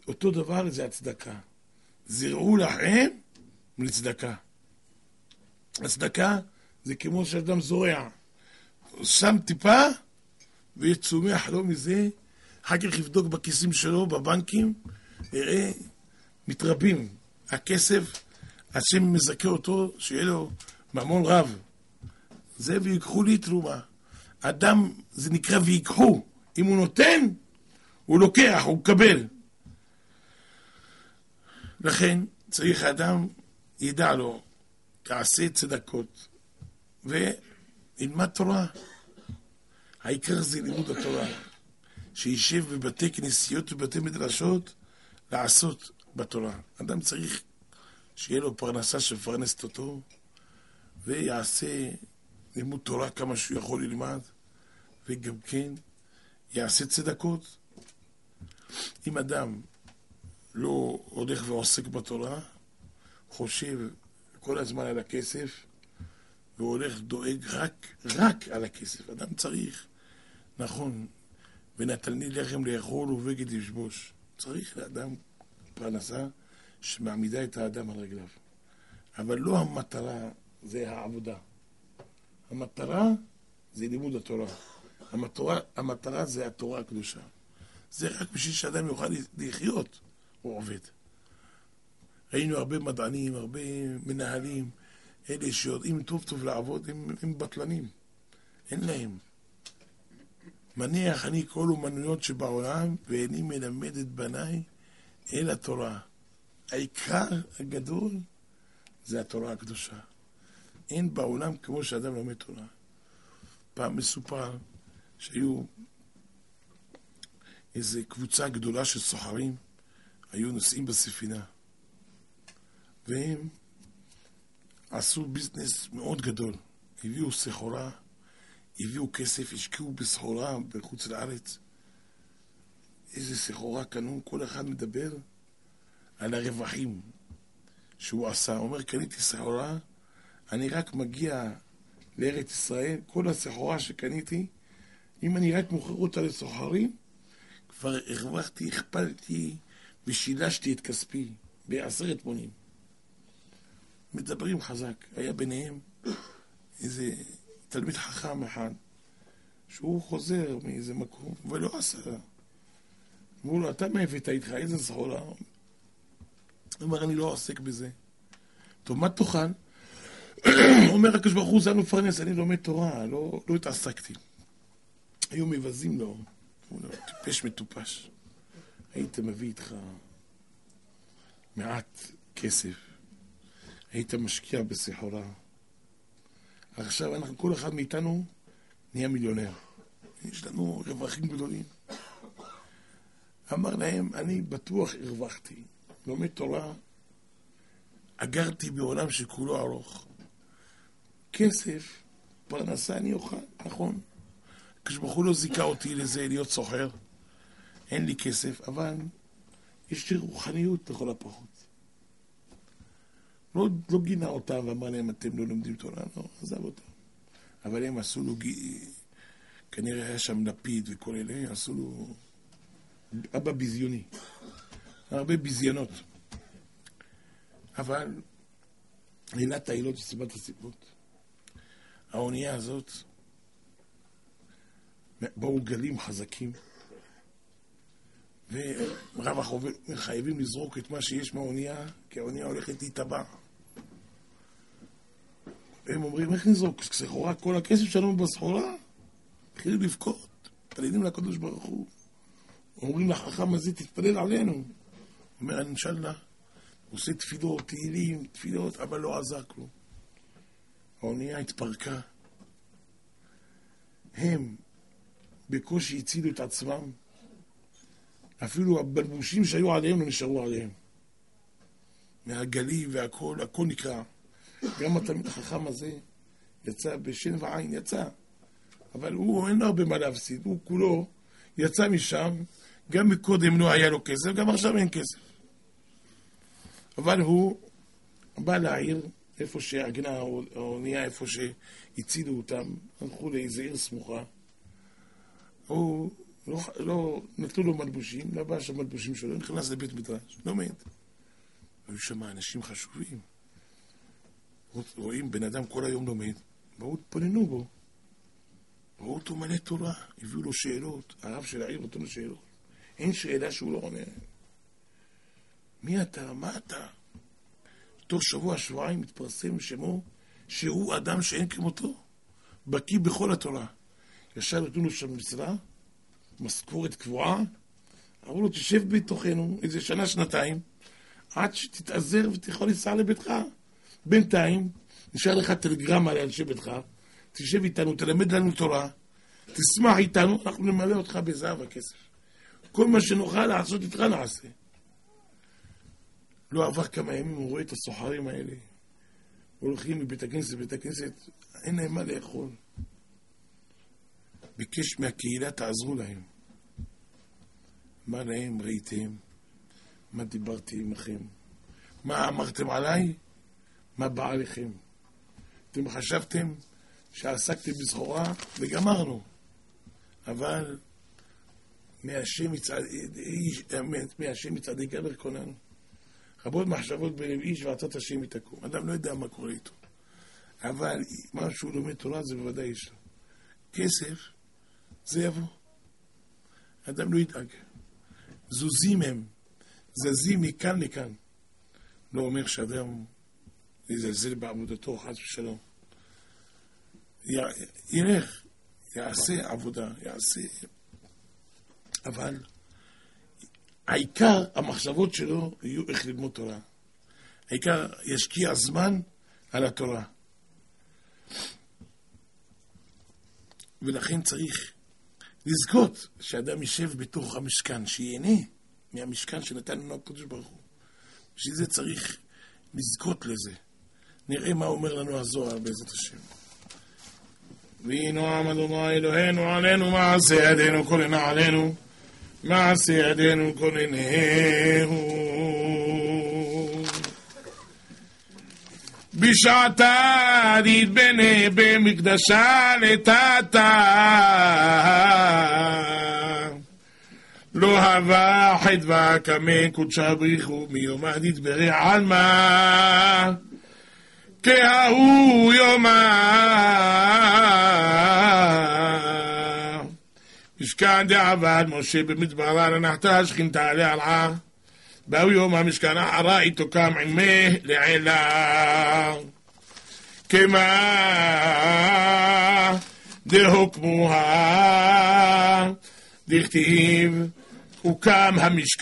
אותו דבר זה הצדקה. זרעו לכם לצדקה. הצדקה זה כמו שאדם זורע. שם טיפה ויצומח לו מזה, אחר כך יבדוק בכיסים שלו, בבנקים, יראה, מתרבים. הכסף, השם מזכה אותו, שיהיה לו ממון רב. זה ויקחו לי תרומה. אדם, זה נקרא ויקחו. אם הוא נותן, הוא לוקח, הוא מקבל. לכן צריך האדם ידע לו, תעשה צדקות וילמד תורה. העיקר זה לימוד התורה. שישב בבתי כנסיות ובתי מדרשות לעשות בתורה. אדם צריך שיהיה לו פרנסה שפרנסת אותו ויעשה לימוד תורה כמה שהוא יכול ללמד וגם כן יעשה צדקות. אם אדם לא הולך ועוסק בתורה, חושב כל הזמן על הכסף, והוא הולך דואג רק על הכסף. אדם צריך, נכון, ונתן לי לחם לאכול ובגד לשבוש. צריך לאדם פרנסה שמעמידה את האדם על רגליו. אבל לא המטרה זה העבודה. המטרה זה לימוד התורה. המטרה זה התורה הקדושה. זה רק בשביל שאדם יוכל לחיות, הוא עובד. ראינו הרבה מדענים, הרבה מנהלים, אלה שיודעים טוב לעבוד, הם בטלנים. אין להם. מניח אני כל אומנויות שבעולם, ואיני מלמד את בניי אל התורה. העיקר הגדול זה התורה הקדושה. אין בעולם כמו שאדם לומד תורה. פעם מסופר שהיו איזו קבוצה גדולה של סוחרים, היו נוסעים בספינה, והם עשו ביזנס מאוד גדול. הביאו סחורה, הביאו כסף, השקיעו בסחורה בחוץ לארץ. איזה סחורה קנו, כל אחד מדבר על הרווחים שהוא עשה. הוא אומר, קניתי סחורה, אני רק מגיע לארץ ישראל, כל הסחורה שקניתי, אם אני רק מוכר אותה לסוחרים, כבר הרווחתי, הכפלתי ושילשתי את כספי ב10 מונים. מדברים חזק. היה ביניהם איזה תלמיד חכם אחד, שהוא חוזר מאיזה מקום, ולא עשה. אמרו לו, אתה מה הבאת איתך? איזה סחורה? הוא אומר, אני לא עוסק בזה. טוב, מה תאכל? הוא אומר, הקדוש ברוך הוא זה מפרנס, אני לומד תורה, לא התעסקתי. היו מבזים לו. הוא אומר, טיפש מטופש. היית מביא איתך מעט כסף. היית משקיע בסחורה. עכשיו אנחנו, כל אחד מאיתנו נהיה מיליונר. יש לנו רווחים גדולים. אמר להם, אני בטוח הרווחתי. לומד תורה, אגרתי בעולם שכולו ארוך. כסף, פרנסה אני אוכל, נכון. כשבחור לא זיקה אותי לזה להיות סוחר. אין לי כסף, אבל יש לי רוחניות לכל הפחות. לא גינה אותם ואמר להם, אתם לא לומדים תורה, לא, עזב אותם. אבל הם עשו לו, כנראה היה שם לפיד וכל אלה, עשו לו אבא ביזיוני. הרבה ביזיונות. אבל עילת העילות וסיבת הסיבות. האונייה הזאת, באו גלים חזקים, ורב החובל חייבים לזרוק את מה שיש מהאונייה, כי האונייה הולכת להתאבע. הם אומרים, איך נזרוק? סחורה, כל הכסף שלנו בסחורה, התחילו לבכות, מתפללים לקדוש ברוך הוא. אומרים לחכם הזה, תתפלל עלינו. הוא אומר, אינשאללה, עושה תפילות, תהילים, תפילות, אבל לא עזר כלום. האונייה התפרקה. הם בקושי הצילו את עצמם. אפילו הבלבושים שהיו עליהם לא נשארו עליהם. מהגלים והכל, הכל נקרא. גם התלמיד החכם הזה יצא בשן ועין, יצא. אבל הוא אין לו הרבה מה להפסיד. הוא כולו יצא משם, גם מקודם לא היה לו כסף, גם עכשיו אין כסף. אבל הוא בא לעיר, איפה שהגנה האונייה, איפה שהצילו אותם, הלכו לאיזה עיר סמוכה. הוא לא נתנו לו מלבושים, לבש המלבושים שלו, נכנס לבית מדרש, לומד. היו שם אנשים חשובים. רואים, בן אדם כל היום לומד, בואו תפוננו בו. ראו אותו מלא תורה, הביאו לו שאלות, הרב של העיר נתנו לו שאלות. אין שאלה שהוא לא עונה. מי אתה? מה אתה? תוך שבוע, שבועיים מתפרסם שמו, שהוא אדם שאין כמותו, בקיא בכל התורה. ישר נתנו לו שם משרה, משכורת קבועה, אמרו לו, תשב בתוכנו איזה שנה, שנתיים, עד שתתעזר ותוכל לנסוע לביתך. בינתיים, נשאר לך טלגרמה לאנשי ביתך, תשב איתנו, תלמד לנו תורה, תשמח איתנו, אנחנו נמלא אותך בזהב הכסף. כל מה שנוכל לעשות איתך נעשה. לא עבר כמה ימים, הוא רואה את הסוחרים האלה, הולכים מבית הכנסת לבית הכנסת, אין להם מה לאכול. ביקש מהקהילה, תעזרו להם. מה להם ראיתם? מה דיברתי עמכם? מה אמרתם עליי? מה בא עליכם? אתם חשבתם שעסקתם בסחורה וגמרנו. אבל מהשם מצעדי גבר קונן. רבות מחשבות בלב איש ועצת השם יתקום. אדם לא יודע מה קורה איתו. אבל מה שהוא לומד תורה זה בוודאי יש לו. כסף זה יבוא. אדם לא ידאג. זוזים הם. זזים מכאן לכאן. לא אומר שאדם יזלזל בעבודתו חס ושלום. ילך, יעשה עבודה, יעשה. אבל העיקר, המחשבות שלו יהיו איך ללמוד תורה. העיקר ישקיע זמן על התורה. ולכן צריך לזכות שאדם יישב בתוך המשכן, שיהנה מהמשכן שנתן לנו הקדוש ברוך הוא. בשביל זה צריך לזכות לזה. נראה מה אומר לנו הזוהר בעזרת השם. וינועם אדוני אלוהינו עלינו מעשה ידינו כוננה עלינו מעשה ידינו כוננהו בשעתה תתבנה במקדשה לטאטה לא הווה חדווה כמי קודשה בריחו מיומא תתברא עלמא כהוא יומא משכן דעבד משה במדברה לנחתה שכינתה עליה על הר באו יום המשכן אחרי תוקם עמה לעילה כמה דהוקמוה דכתיב הוקם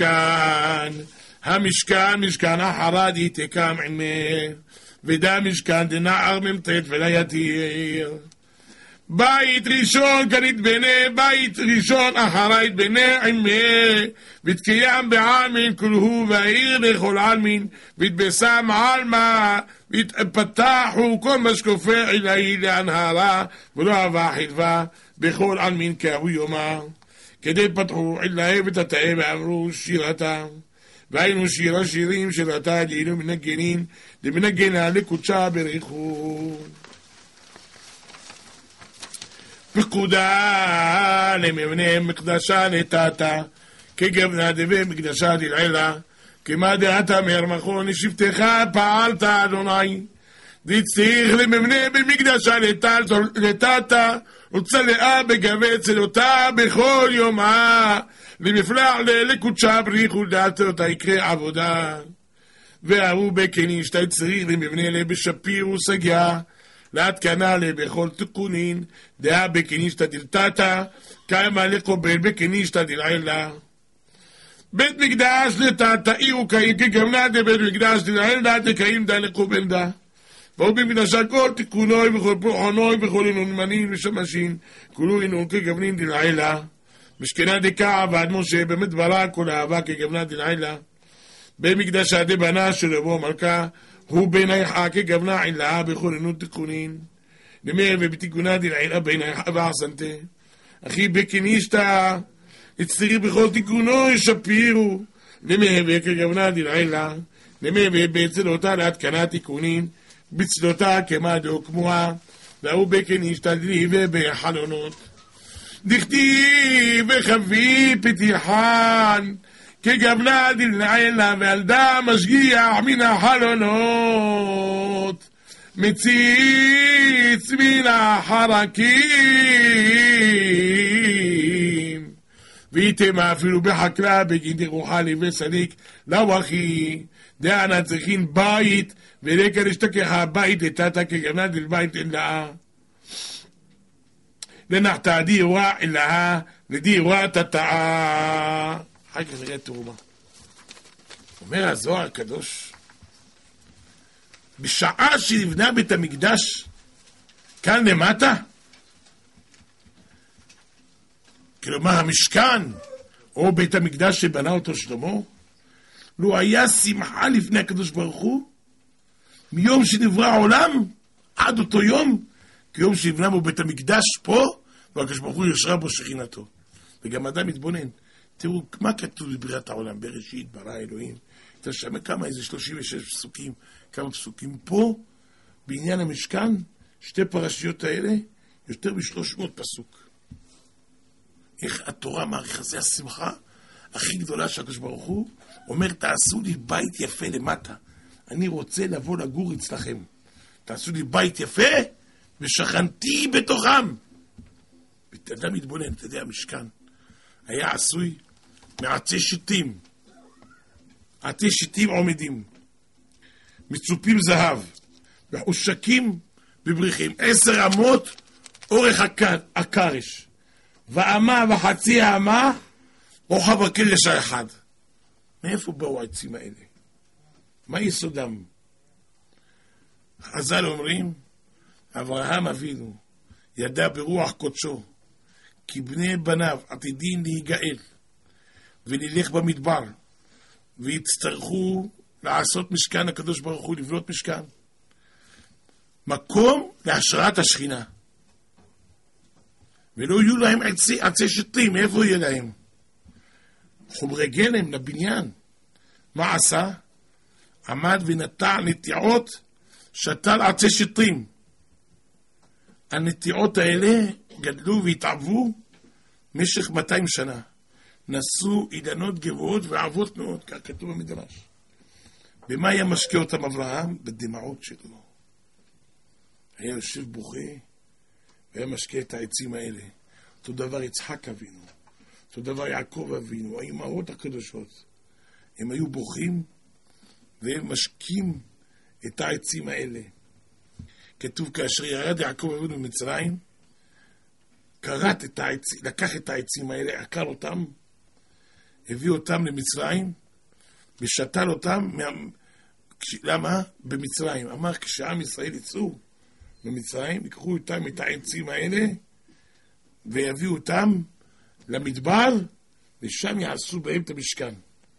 המשכן משכן אחרי תקם עמה ודה משכן דנער ממתת וליתיר בית ראשון כאן יתבנה, בית ראשון אחרי יתבנה עמה ותקיים בעלמין כלהו והעיר לכל עלמין והתבשם עלמה והתפתחו כל מה שכופר אלוהי להנהרה ולא הווה חדווה בכל עלמין כהוא יומא כדי פתחו אלוהי ותתאה ועברו שירתם והיינו שירה שירים שירתה דהיינו מנגנים דמנגנה לקודשה בריחו פקודה למבנה מקדשה לטאטה כגבנה דבי מקדשה דלעילה כמה דעתה מהרמחון לשבתך פעלת אדוני דצריך למבנה במקדשה לטאטה וצלעה בגבי צלותה בכל יומה למפלח לקודשה בריחו דעת אותה יקרה עבודה והוא בקני שתי צריך למבנה לבשפיר וסגיה להתקנה בכל תיקונין דעה בקנישתא דלתתא כמה לקובל בקנישתא דלעילה בית מקדש לטאטא איהו קיים כגמנה דבית מקדש דלעילה דקיים דה לקובל דה והוא במקדשה כל תיקונוי וכל פרחונוי וכל אינון מנין ושמשין כולו אינון כגמנין דלעילה משכנה דקה ועד משה במדברה כל אהבה כגמנה דלעילה במקדשה דבנה של אבו מלכה הוא בינייך כגבנה עילה בכל אינות תיקונין למר ובתיקונה דלעילה בינייך ועשנתה אחי בקנישתא הצטרי בכל תיקונו שפירו למר וכגבנה דלעילה למר ובצלותה להתקנה תיקונין בצלותה כמה דהוקמוה והוא בקנישתא דליבה בחלונות דכתיב וחביא פתיחן, כגבנה דלעילה וילדה משגיח מן החלונות, מציץ מן החרקים, ויתמה אפילו בחקלה בגין דרוחלי וסליק, לאו אחי, דענה צריכין בית, ולקר אשתכח הבית לתתה כגבנה דלבית אלאה. לנחתה דירה אלאה, ודירה תתאה. אחר כך נראה תרומה. אומר הזוהר הקדוש, בשעה שנבנה בית המקדש, כאן למטה, כלומר המשכן, או בית המקדש שבנה אותו שלמה, לא היה שמחה לפני הקדוש ברוך הוא, מיום שנברא העולם, עד אותו יום, כיום שנבנה בו בית המקדש פה, והקדוש ברוך הוא ישרה בו שכינתו. וגם אדם מתבונן, תראו, מה כתוב בבריאת העולם? בראשית, ברא אלוהים. אתה שומע כמה, איזה 36 פסוקים, כמה פסוקים פה, בעניין המשכן, שתי פרשיות האלה, יותר מ-300 פסוק. איך התורה מעריכה, זה השמחה הכי גדולה שהקדוש ברוך הוא אומר, תעשו לי בית יפה למטה. אני רוצה לבוא לגור אצלכם. תעשו לי בית יפה, ושכנתי בתוכם. אדם מתבונן, אתה יודע, המשכן היה עשוי מעצי שיטים. עצי שיטים עומדים, מצופים זהב, מחושקים בבריחים, 10 אמות אורך הקרש, ואמה וחצי האמה רוחב הקרש האחד. מאיפה באו העצים האלה? מה יסודם? חז"ל אומרים, אברהם אבינו ידע ברוח קודשו כי בני בניו עתידים להיגאל וללך במדבר, ויצטרכו לעשות משכן הקדוש ברוך הוא, לבנות משכן, מקום להשראת השכינה, ולא יהיו להם עצי שיטים. איפה יהיה להם? חומרי גלם לבניין. מה עשה? עמד ונטע נטיעות, שתל עצי שיטים. הנטיעות האלה גדלו והתעבו משך 200 שנה. נשאו אילנות גבוהות ועבות מאוד, כך כתוב במדרש. במה היה משקיע אותם אברהם? בדמעות שלו. היה יושב בוכה, והיה משקיע את העצים האלה. אותו דבר יצחק אבינו, אותו דבר יעקב אבינו, האימהות הקדושות. הם היו בוכים, והם משקיעים את העצים האלה. כתוב, כאשר ירד יעקב אבינו ממצרים, קראת את העצים, לקח את העצים האלה, עקר אותם, הביא אותם למצרים, ושתל אותם, למה? במצרים. אמר, כשעם ישראל יצאו במצרים, יקחו אותם את העצים האלה, ויביאו אותם למדבר, ושם יעשו בהם את המשכן.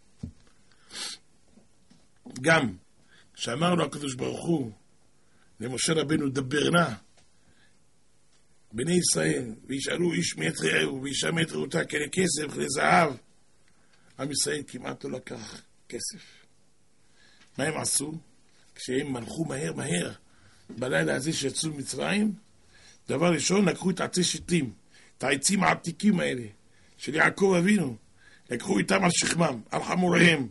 גם, כשאמר לו הקדוש ברוך הוא, למשה רבנו, דבר נא, בני ישראל, וישאלו איש מאת רעהו, ואישה מאת רעותה, כלי כסף, כלי זהב. עם ישראל כמעט לא לקח כסף. מה הם עשו? כשהם מלכו מהר, בלילה הזה שיצאו ממצרים, דבר ראשון, לקחו את עצי שיטים, את העצים העתיקים האלה, של יעקב אבינו, לקחו איתם על שכמם, על חמוריהם.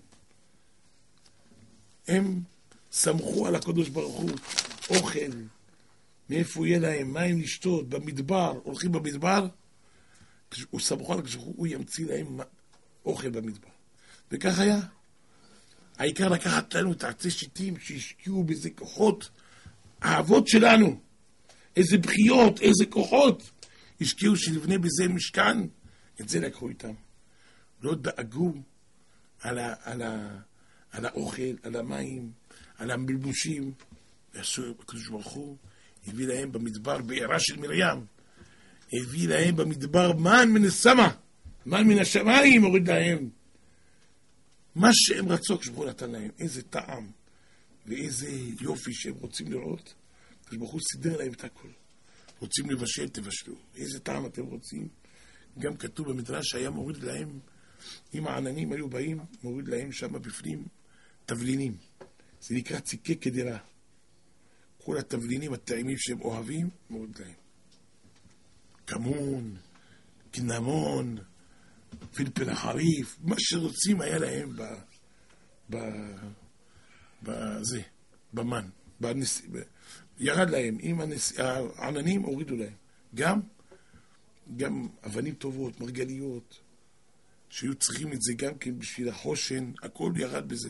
הם סמכו על הקדוש ברוך הוא, אוכל, מאיפה יהיה להם, מים לשתות, במדבר, הולכים במדבר, הוא סמכו על הקדוש ברוך הוא ימציא להם אוכל במדבר. וכך היה. העיקר לקחת לנו את עצי שיטים שהשקיעו בזה כוחות, האבות שלנו, איזה בחיות, איזה כוחות, השקיעו שנבנה בזה משכן, את זה לקחו איתם. לא דאגו על האוכל, על המים, על המלבושים, ועשו הקדוש ברוך הוא, הביא להם במדבר בעירה של מרים, הביא להם במדבר מן מן הסמה, מן מן השמיים הוריד להם. מה שהם רצו כשברוך נתן להם, איזה טעם ואיזה יופי שהם רוצים לראות, כשברוך הוא סידר להם את הכל. רוצים לבשל, תבשלו. איזה טעם אתם רוצים? גם כתוב במדרש שהיה מוריד להם, אם העננים היו באים, מוריד להם שם בפנים תבלינים. זה נקרא ציקי קדירה. כל התבלינים הטעימים שהם אוהבים, מוריד להם. כמון, קינמון, פלפל החריף, מה שרוצים היה להם במן. ירד להם, עם העננים הורידו להם. גם אבנים טובות, מרגליות, שהיו צריכים את זה גם כן בשביל החושן, הכל ירד בזה.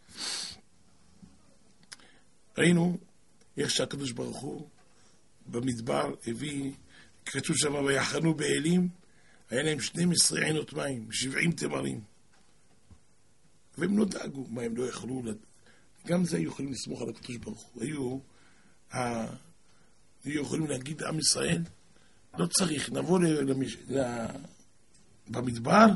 ראינו איך שהקדוש ברוך הוא במדבר הביא, כתוב שם ויחנו באלים, היה להם 12 עינות מים, 70 תמרים. והם לא דאגו, מה הם לא יכלו, גם זה היו יכולים לסמוך על הקדוש ברוך הוא. היו יכולים להגיד עם ישראל, לא צריך, נבוא במדבר,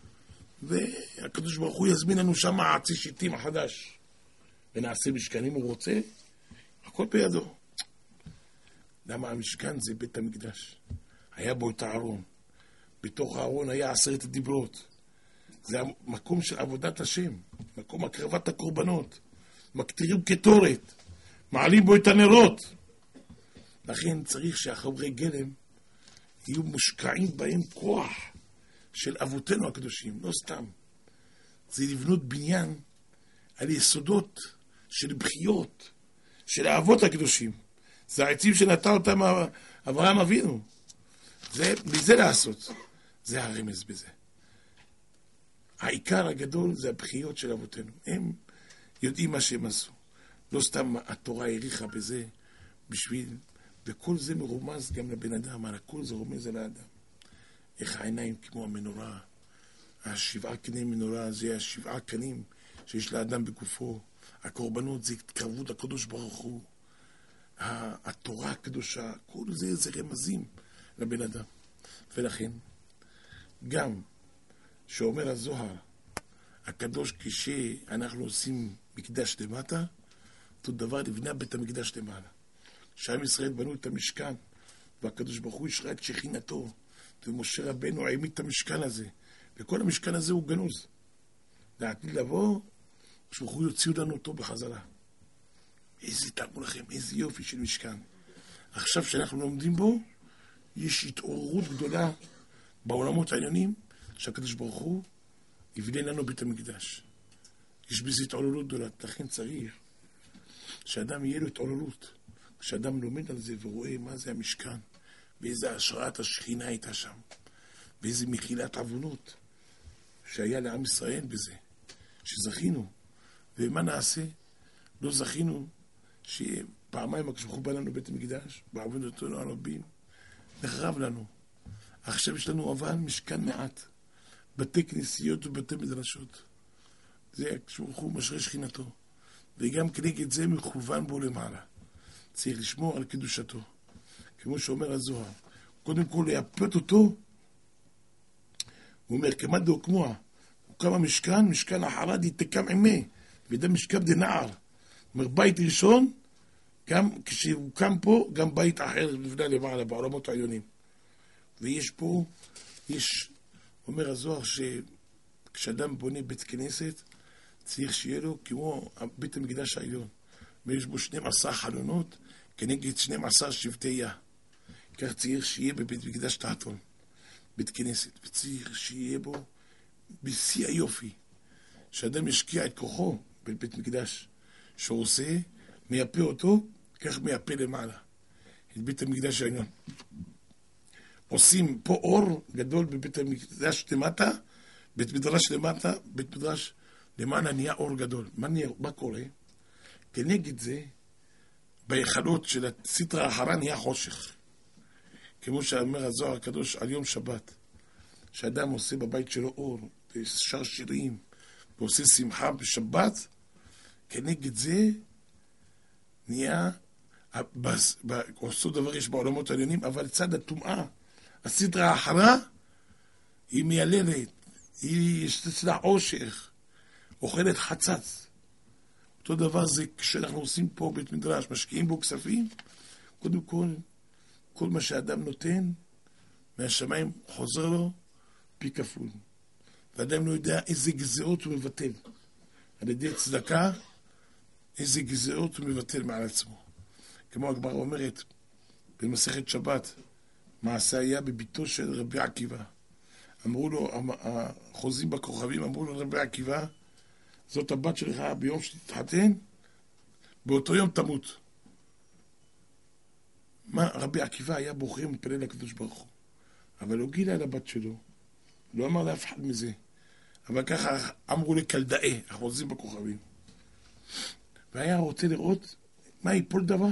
והקדוש ברוך הוא יזמין לנו שם עצי שיטים החדש. ונעשה משכנים הוא רוצה, הכל בידו. למה המשכן זה בית המקדש? היה בו את הארון. בתוך הארון היה 10 הדיברות. זה המקום של עבודת השם, מקום הקרבת הקורבנות. מקטירים קטורת, מעלים בו את הנרות. לכן צריך שהחומרי גלם יהיו מושקעים בהם כוח של אבותינו הקדושים, לא סתם. זה לבנות בניין על יסודות של בחיות, של האבות הקדושים. זה העצים שנטע אותם אברהם אבינו. בזה לעשות. זה הרמז בזה. העיקר הגדול זה הבחיות של אבותינו. הם יודעים מה שהם עשו. לא סתם התורה העריכה בזה בשביל, וכל זה מרומז גם לבן אדם, על הכל זה רומז על האדם. איך העיניים כמו המנורה, 7 קני מנורה, זה 7 קנים שיש לאדם בגופו. הקורבנות זה התקרבות הקדוש ברוך הוא. התורה הקדושה, כל זה זה רמזים לבן אדם. ולכן, גם שאומר הזוהר, הקדוש כשאנחנו עושים מקדש למטה, אותו דבר לבנה בית המקדש למעלה. כשעם ישראל בנו את המשכן, והקדוש ברוך הוא ישרה את שכינתו, ומשה רבנו העמיד את המשכן הזה, וכל המשכן הזה הוא גנוז. לעתיד לבוא, כשברוך הוא יוציאו לנו אותו בחזרה. איזה תארו לכם, איזה יופי של משכן. עכשיו שאנחנו לומדים בו, יש התעוררות גדולה בעולמות העליונים, שהקדוש ברוך הוא יבנה לנו בית המקדש. יש בזה התעוררות גדולה, לכן צריך שאדם יהיה לו התעוררות. כשאדם לומד על זה ורואה מה זה המשכן, ואיזה השראת השכינה הייתה שם, ואיזה מחילת עוונות שהיה לעם ישראל בזה, שזכינו. ומה נעשה? לא זכינו שפעמיים הקשבחו בא לנו בית המקדש, בעוונותינו הרבים, נחרב לנו. עכשיו יש לנו אבל משכן מעט, בתי כנסיות ובתי מדרשות. זה הקשבחו משרה שכינתו. וגם כנגד זה מכוון בו למעלה. צריך לשמור על קדושתו. כמו שאומר הזוהר, קודם כל להפת אותו, הוא אומר, כמה דו כמוה, הוקם המשכן, משכן החרד יתקם עמי, וידע משכב דנער. אומר, בית ראשון, גם כשהוא קם פה, גם בית אחר נבנה למעלה, בעולמות העליונים. ויש פה, אומר הזוהר, שכשאדם בונה בית כנסת, צריך שיהיה לו כמו בית המקדש העליון. ויש בו 12 חלונות, כנגד 12 שבטיה. כך צריך שיהיה בבית מקדש תחתון, בית כנסת, וצריך שיהיה בו בשיא היופי, שאדם ישקיע את כוחו בבית מקדש, שעושה, מייפה אותו, כך מייפה למעלה, את בית המקדש העליון. עושים פה אור גדול בבית המקדש למטה, בית מדרש למטה, בית מדרש למעלה נהיה אור גדול. מה קורה? כנגד זה, בהיכלות של הסטרה האחרה נהיה חושך. כמו שאומר הזוהר הקדוש על יום שבת, שאדם עושה בבית שלו אור, ושר שירים, ועושה שמחה בשבת, כנגד זה נהיה, אותו דבר יש בעולמות העליונים, אבל צד הטומאה, הסטרה האחרה, היא מייללת, יש אצלה עושך, אוכלת חצץ. אותו דבר זה כשאנחנו עושים פה בית מדרש, משקיעים בו כספים, קודם כל מה שאדם נותן מהשמיים חוזר לו פי כפול. ואדם לא יודע איזה גזעות הוא מבטל. על ידי צדקה, איזה גזעות הוא מבטל מעל עצמו. כמו הגמרא אומרת במסכת שבת, מעשה היה בביתו של רבי עקיבא. אמרו לו, החוזים בכוכבים אמרו לו, רבי עקיבא, זאת הבת שלך ביום שתתחתן, באותו יום תמות. מה, רבי עקיבא היה בוחר ומתפלל לקדוש ברוך הוא, אבל לא גילה לבת שלו, לא אמר לאף אחד מזה, אבל ככה אמרו לקלדאי, החוזים בכוכבים. והיה רוצה לראות מה ייפול דבר.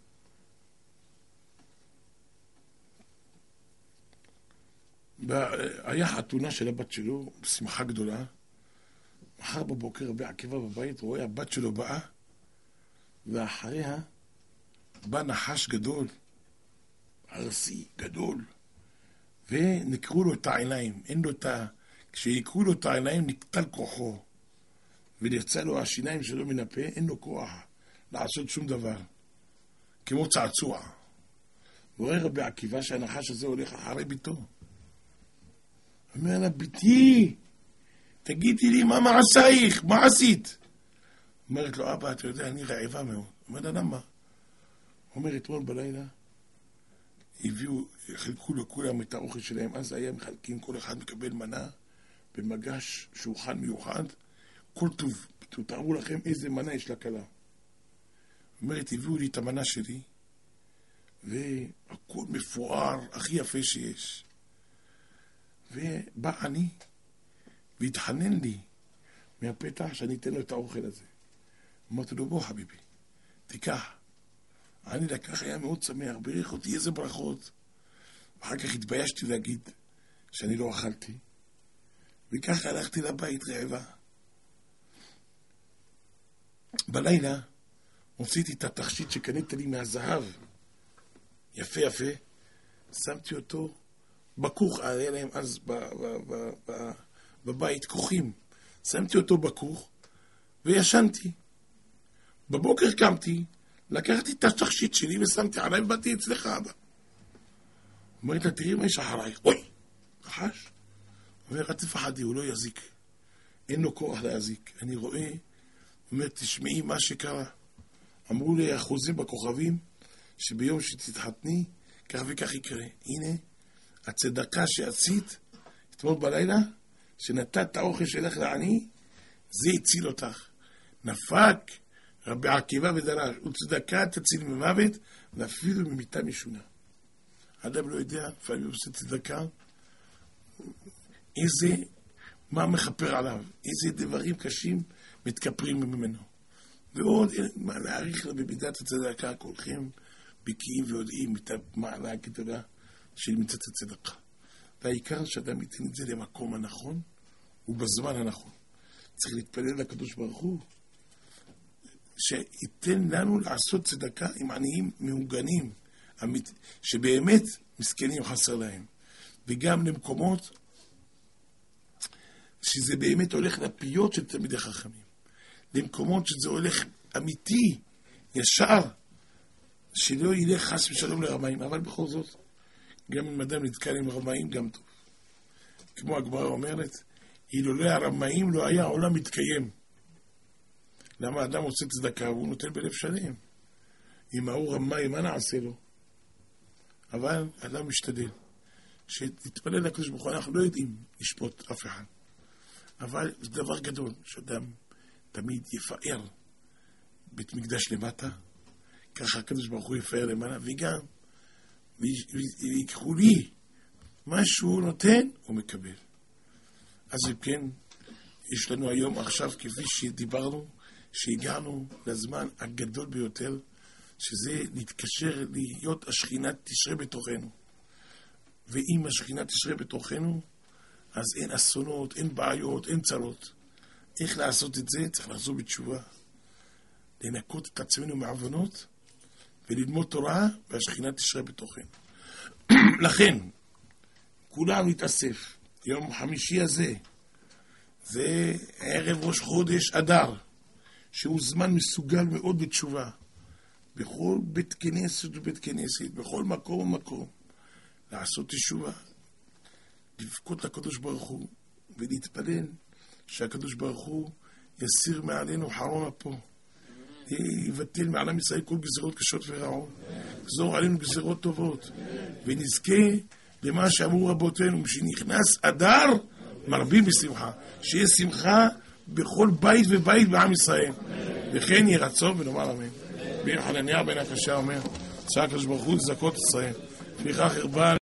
היה חתונה של הבת שלו, בשמחה גדולה. מחר בבוקר רבי עקיבא בבית רואה הבת שלו באה, ואחריה בא נחש גדול, ארסי גדול, ונקרו לו את העיניים. אין לו כשיקרו לו את העיניים נקטל כוחו, ונרצה לו השיניים שלו מן הפה, אין לו כוח לעשות שום דבר, כמו צעצוע. ורואה רבי עקיבא שהנחש הזה הולך אחרי ביתו. אומר לה, ביתי, תגידי לי מה מעשייך, מה עשית? אומרת לו, אבא, אתה יודע, אני רעבה מאוד. אומר לה, למה? אומר, אתמול בלילה, חילקו לכולם את האוכל שלהם, אז היה מחלקים, כל אחד מקבל מנה במגש שולחן מיוחד, כל טוב, תארו לכם איזה מנה יש לכלה. אומרת, הביאו לי את המנה שלי, והכל מפואר, הכי יפה שיש. ובא אני, והתחנן לי מהפתח שאני אתן לו את האוכל הזה. אמרתי לו, בוא חביבי, תיקח. אני לקח, היה מאוד שמח, בריך אותי איזה ברכות. ואחר כך התביישתי להגיד שאני לא אכלתי. וככה הלכתי לבית רעבה. בלילה הוצאתי את התכשיט שקנית לי מהזהב. יפה יפה. שמתי אותו בכוך, היה להם אז בבית כוכים. שמתי אותו בכוך וישנתי. בבוקר קמתי, לקחתי את התכשיט שלי ושמתי עליי ובאתי אצלך אבא. אומרת לה, תראי מה יש אחרייך. אוי! נחש. אומר, אל תפחדי, הוא לא יזיק. אין לו כוח להזיק. אני רואה, אומר, תשמעי מה שקרה. אמרו לי, החוזים בכוכבים, שביום שתתחתני, כך וכך יקרה. הנה, הצדקה שעשית, אתמול בלילה, שנתת האוכל שלך לעני, זה הציל אותך. נפק רבי עקיבא ודרש, וצדקה תציל ממוות, ואפילו ממיתה משונה. אדם לא יודע, לפעמים עושה צדקה, מה מחפר עליו, איזה דברים קשים מתכפרים ממנו. ועוד, מה להעריך לה במידת הצדקה, כולכם בקיאים ויודעים את המעלה הגדולה של מידת הצדקה. והעיקר שאדם ייתן את זה למקום הנכון ובזמן הנכון. צריך להתפלל לקדוש ברוך הוא שייתן לנו לעשות צדקה עם עניים מהוגנים, שבאמת מסכנים חסר להם, וגם למקומות שזה באמת הולך לפיות של תלמידי חכמים, למקומות שזה הולך אמיתי, ישר, שלא ילך חס ושלום לרמאים. אבל בכל זאת, גם אם אדם נתקל עם רמאים, גם טוב. כמו הגמרא אומרת, אילולא הרמאים לא היה העולם מתקיים. למה אדם עושה צדקה והוא נותן בלב שלם? אם ההוא רמאי, מה נעשה לו? אבל אדם משתדל. שתתפלל לקדוש ברוך הוא, אנחנו לא יודעים לשפוט אף אחד. אבל זה דבר גדול, שאדם תמיד יפאר בית מקדש למטה, ככה הקדוש ברוך הוא יפאר למעלה, וגם ויקחו לי מה שהוא נותן, הוא מקבל. אז כן, יש לנו היום עכשיו, כפי שדיברנו, שהגענו לזמן הגדול ביותר, שזה להתקשר להיות השכינה תשרה בתוכנו. ואם השכינה תשרה בתוכנו, אז אין אסונות, אין בעיות, אין צרות. איך לעשות את זה? צריך לחזור בתשובה. לנקות את עצמנו מעוונות, וללמוד תורה, והשכינה תשרה בתוכנו. לכן, כולנו נתאסף. יום חמישי הזה, זה ערב ראש חודש אדר, שהוא זמן מסוגל מאוד בתשובה. בכל בית כנסת ובית כנסת, בכל מקום ומקום, לעשות תשובה. לבכות לקדוש ברוך הוא, ולהתפלל שהקדוש ברוך הוא יסיר מעלינו חרון אפו. יבטל מעל עם ישראל כל גזירות קשות ורעות. יגזור עלינו גזירות טובות. ונזכה למה שאמרו רבותינו, שנכנס אדר, מרבים בשמחה. שיהיה שמחה בכל בית ובית בעם ישראל. וכן יהיה רצון ונאמר אמן. בן חנניה בן הקשה אומר, צעק הקדוש ברוך הוא לזכות ישראל. לפיכך הרבה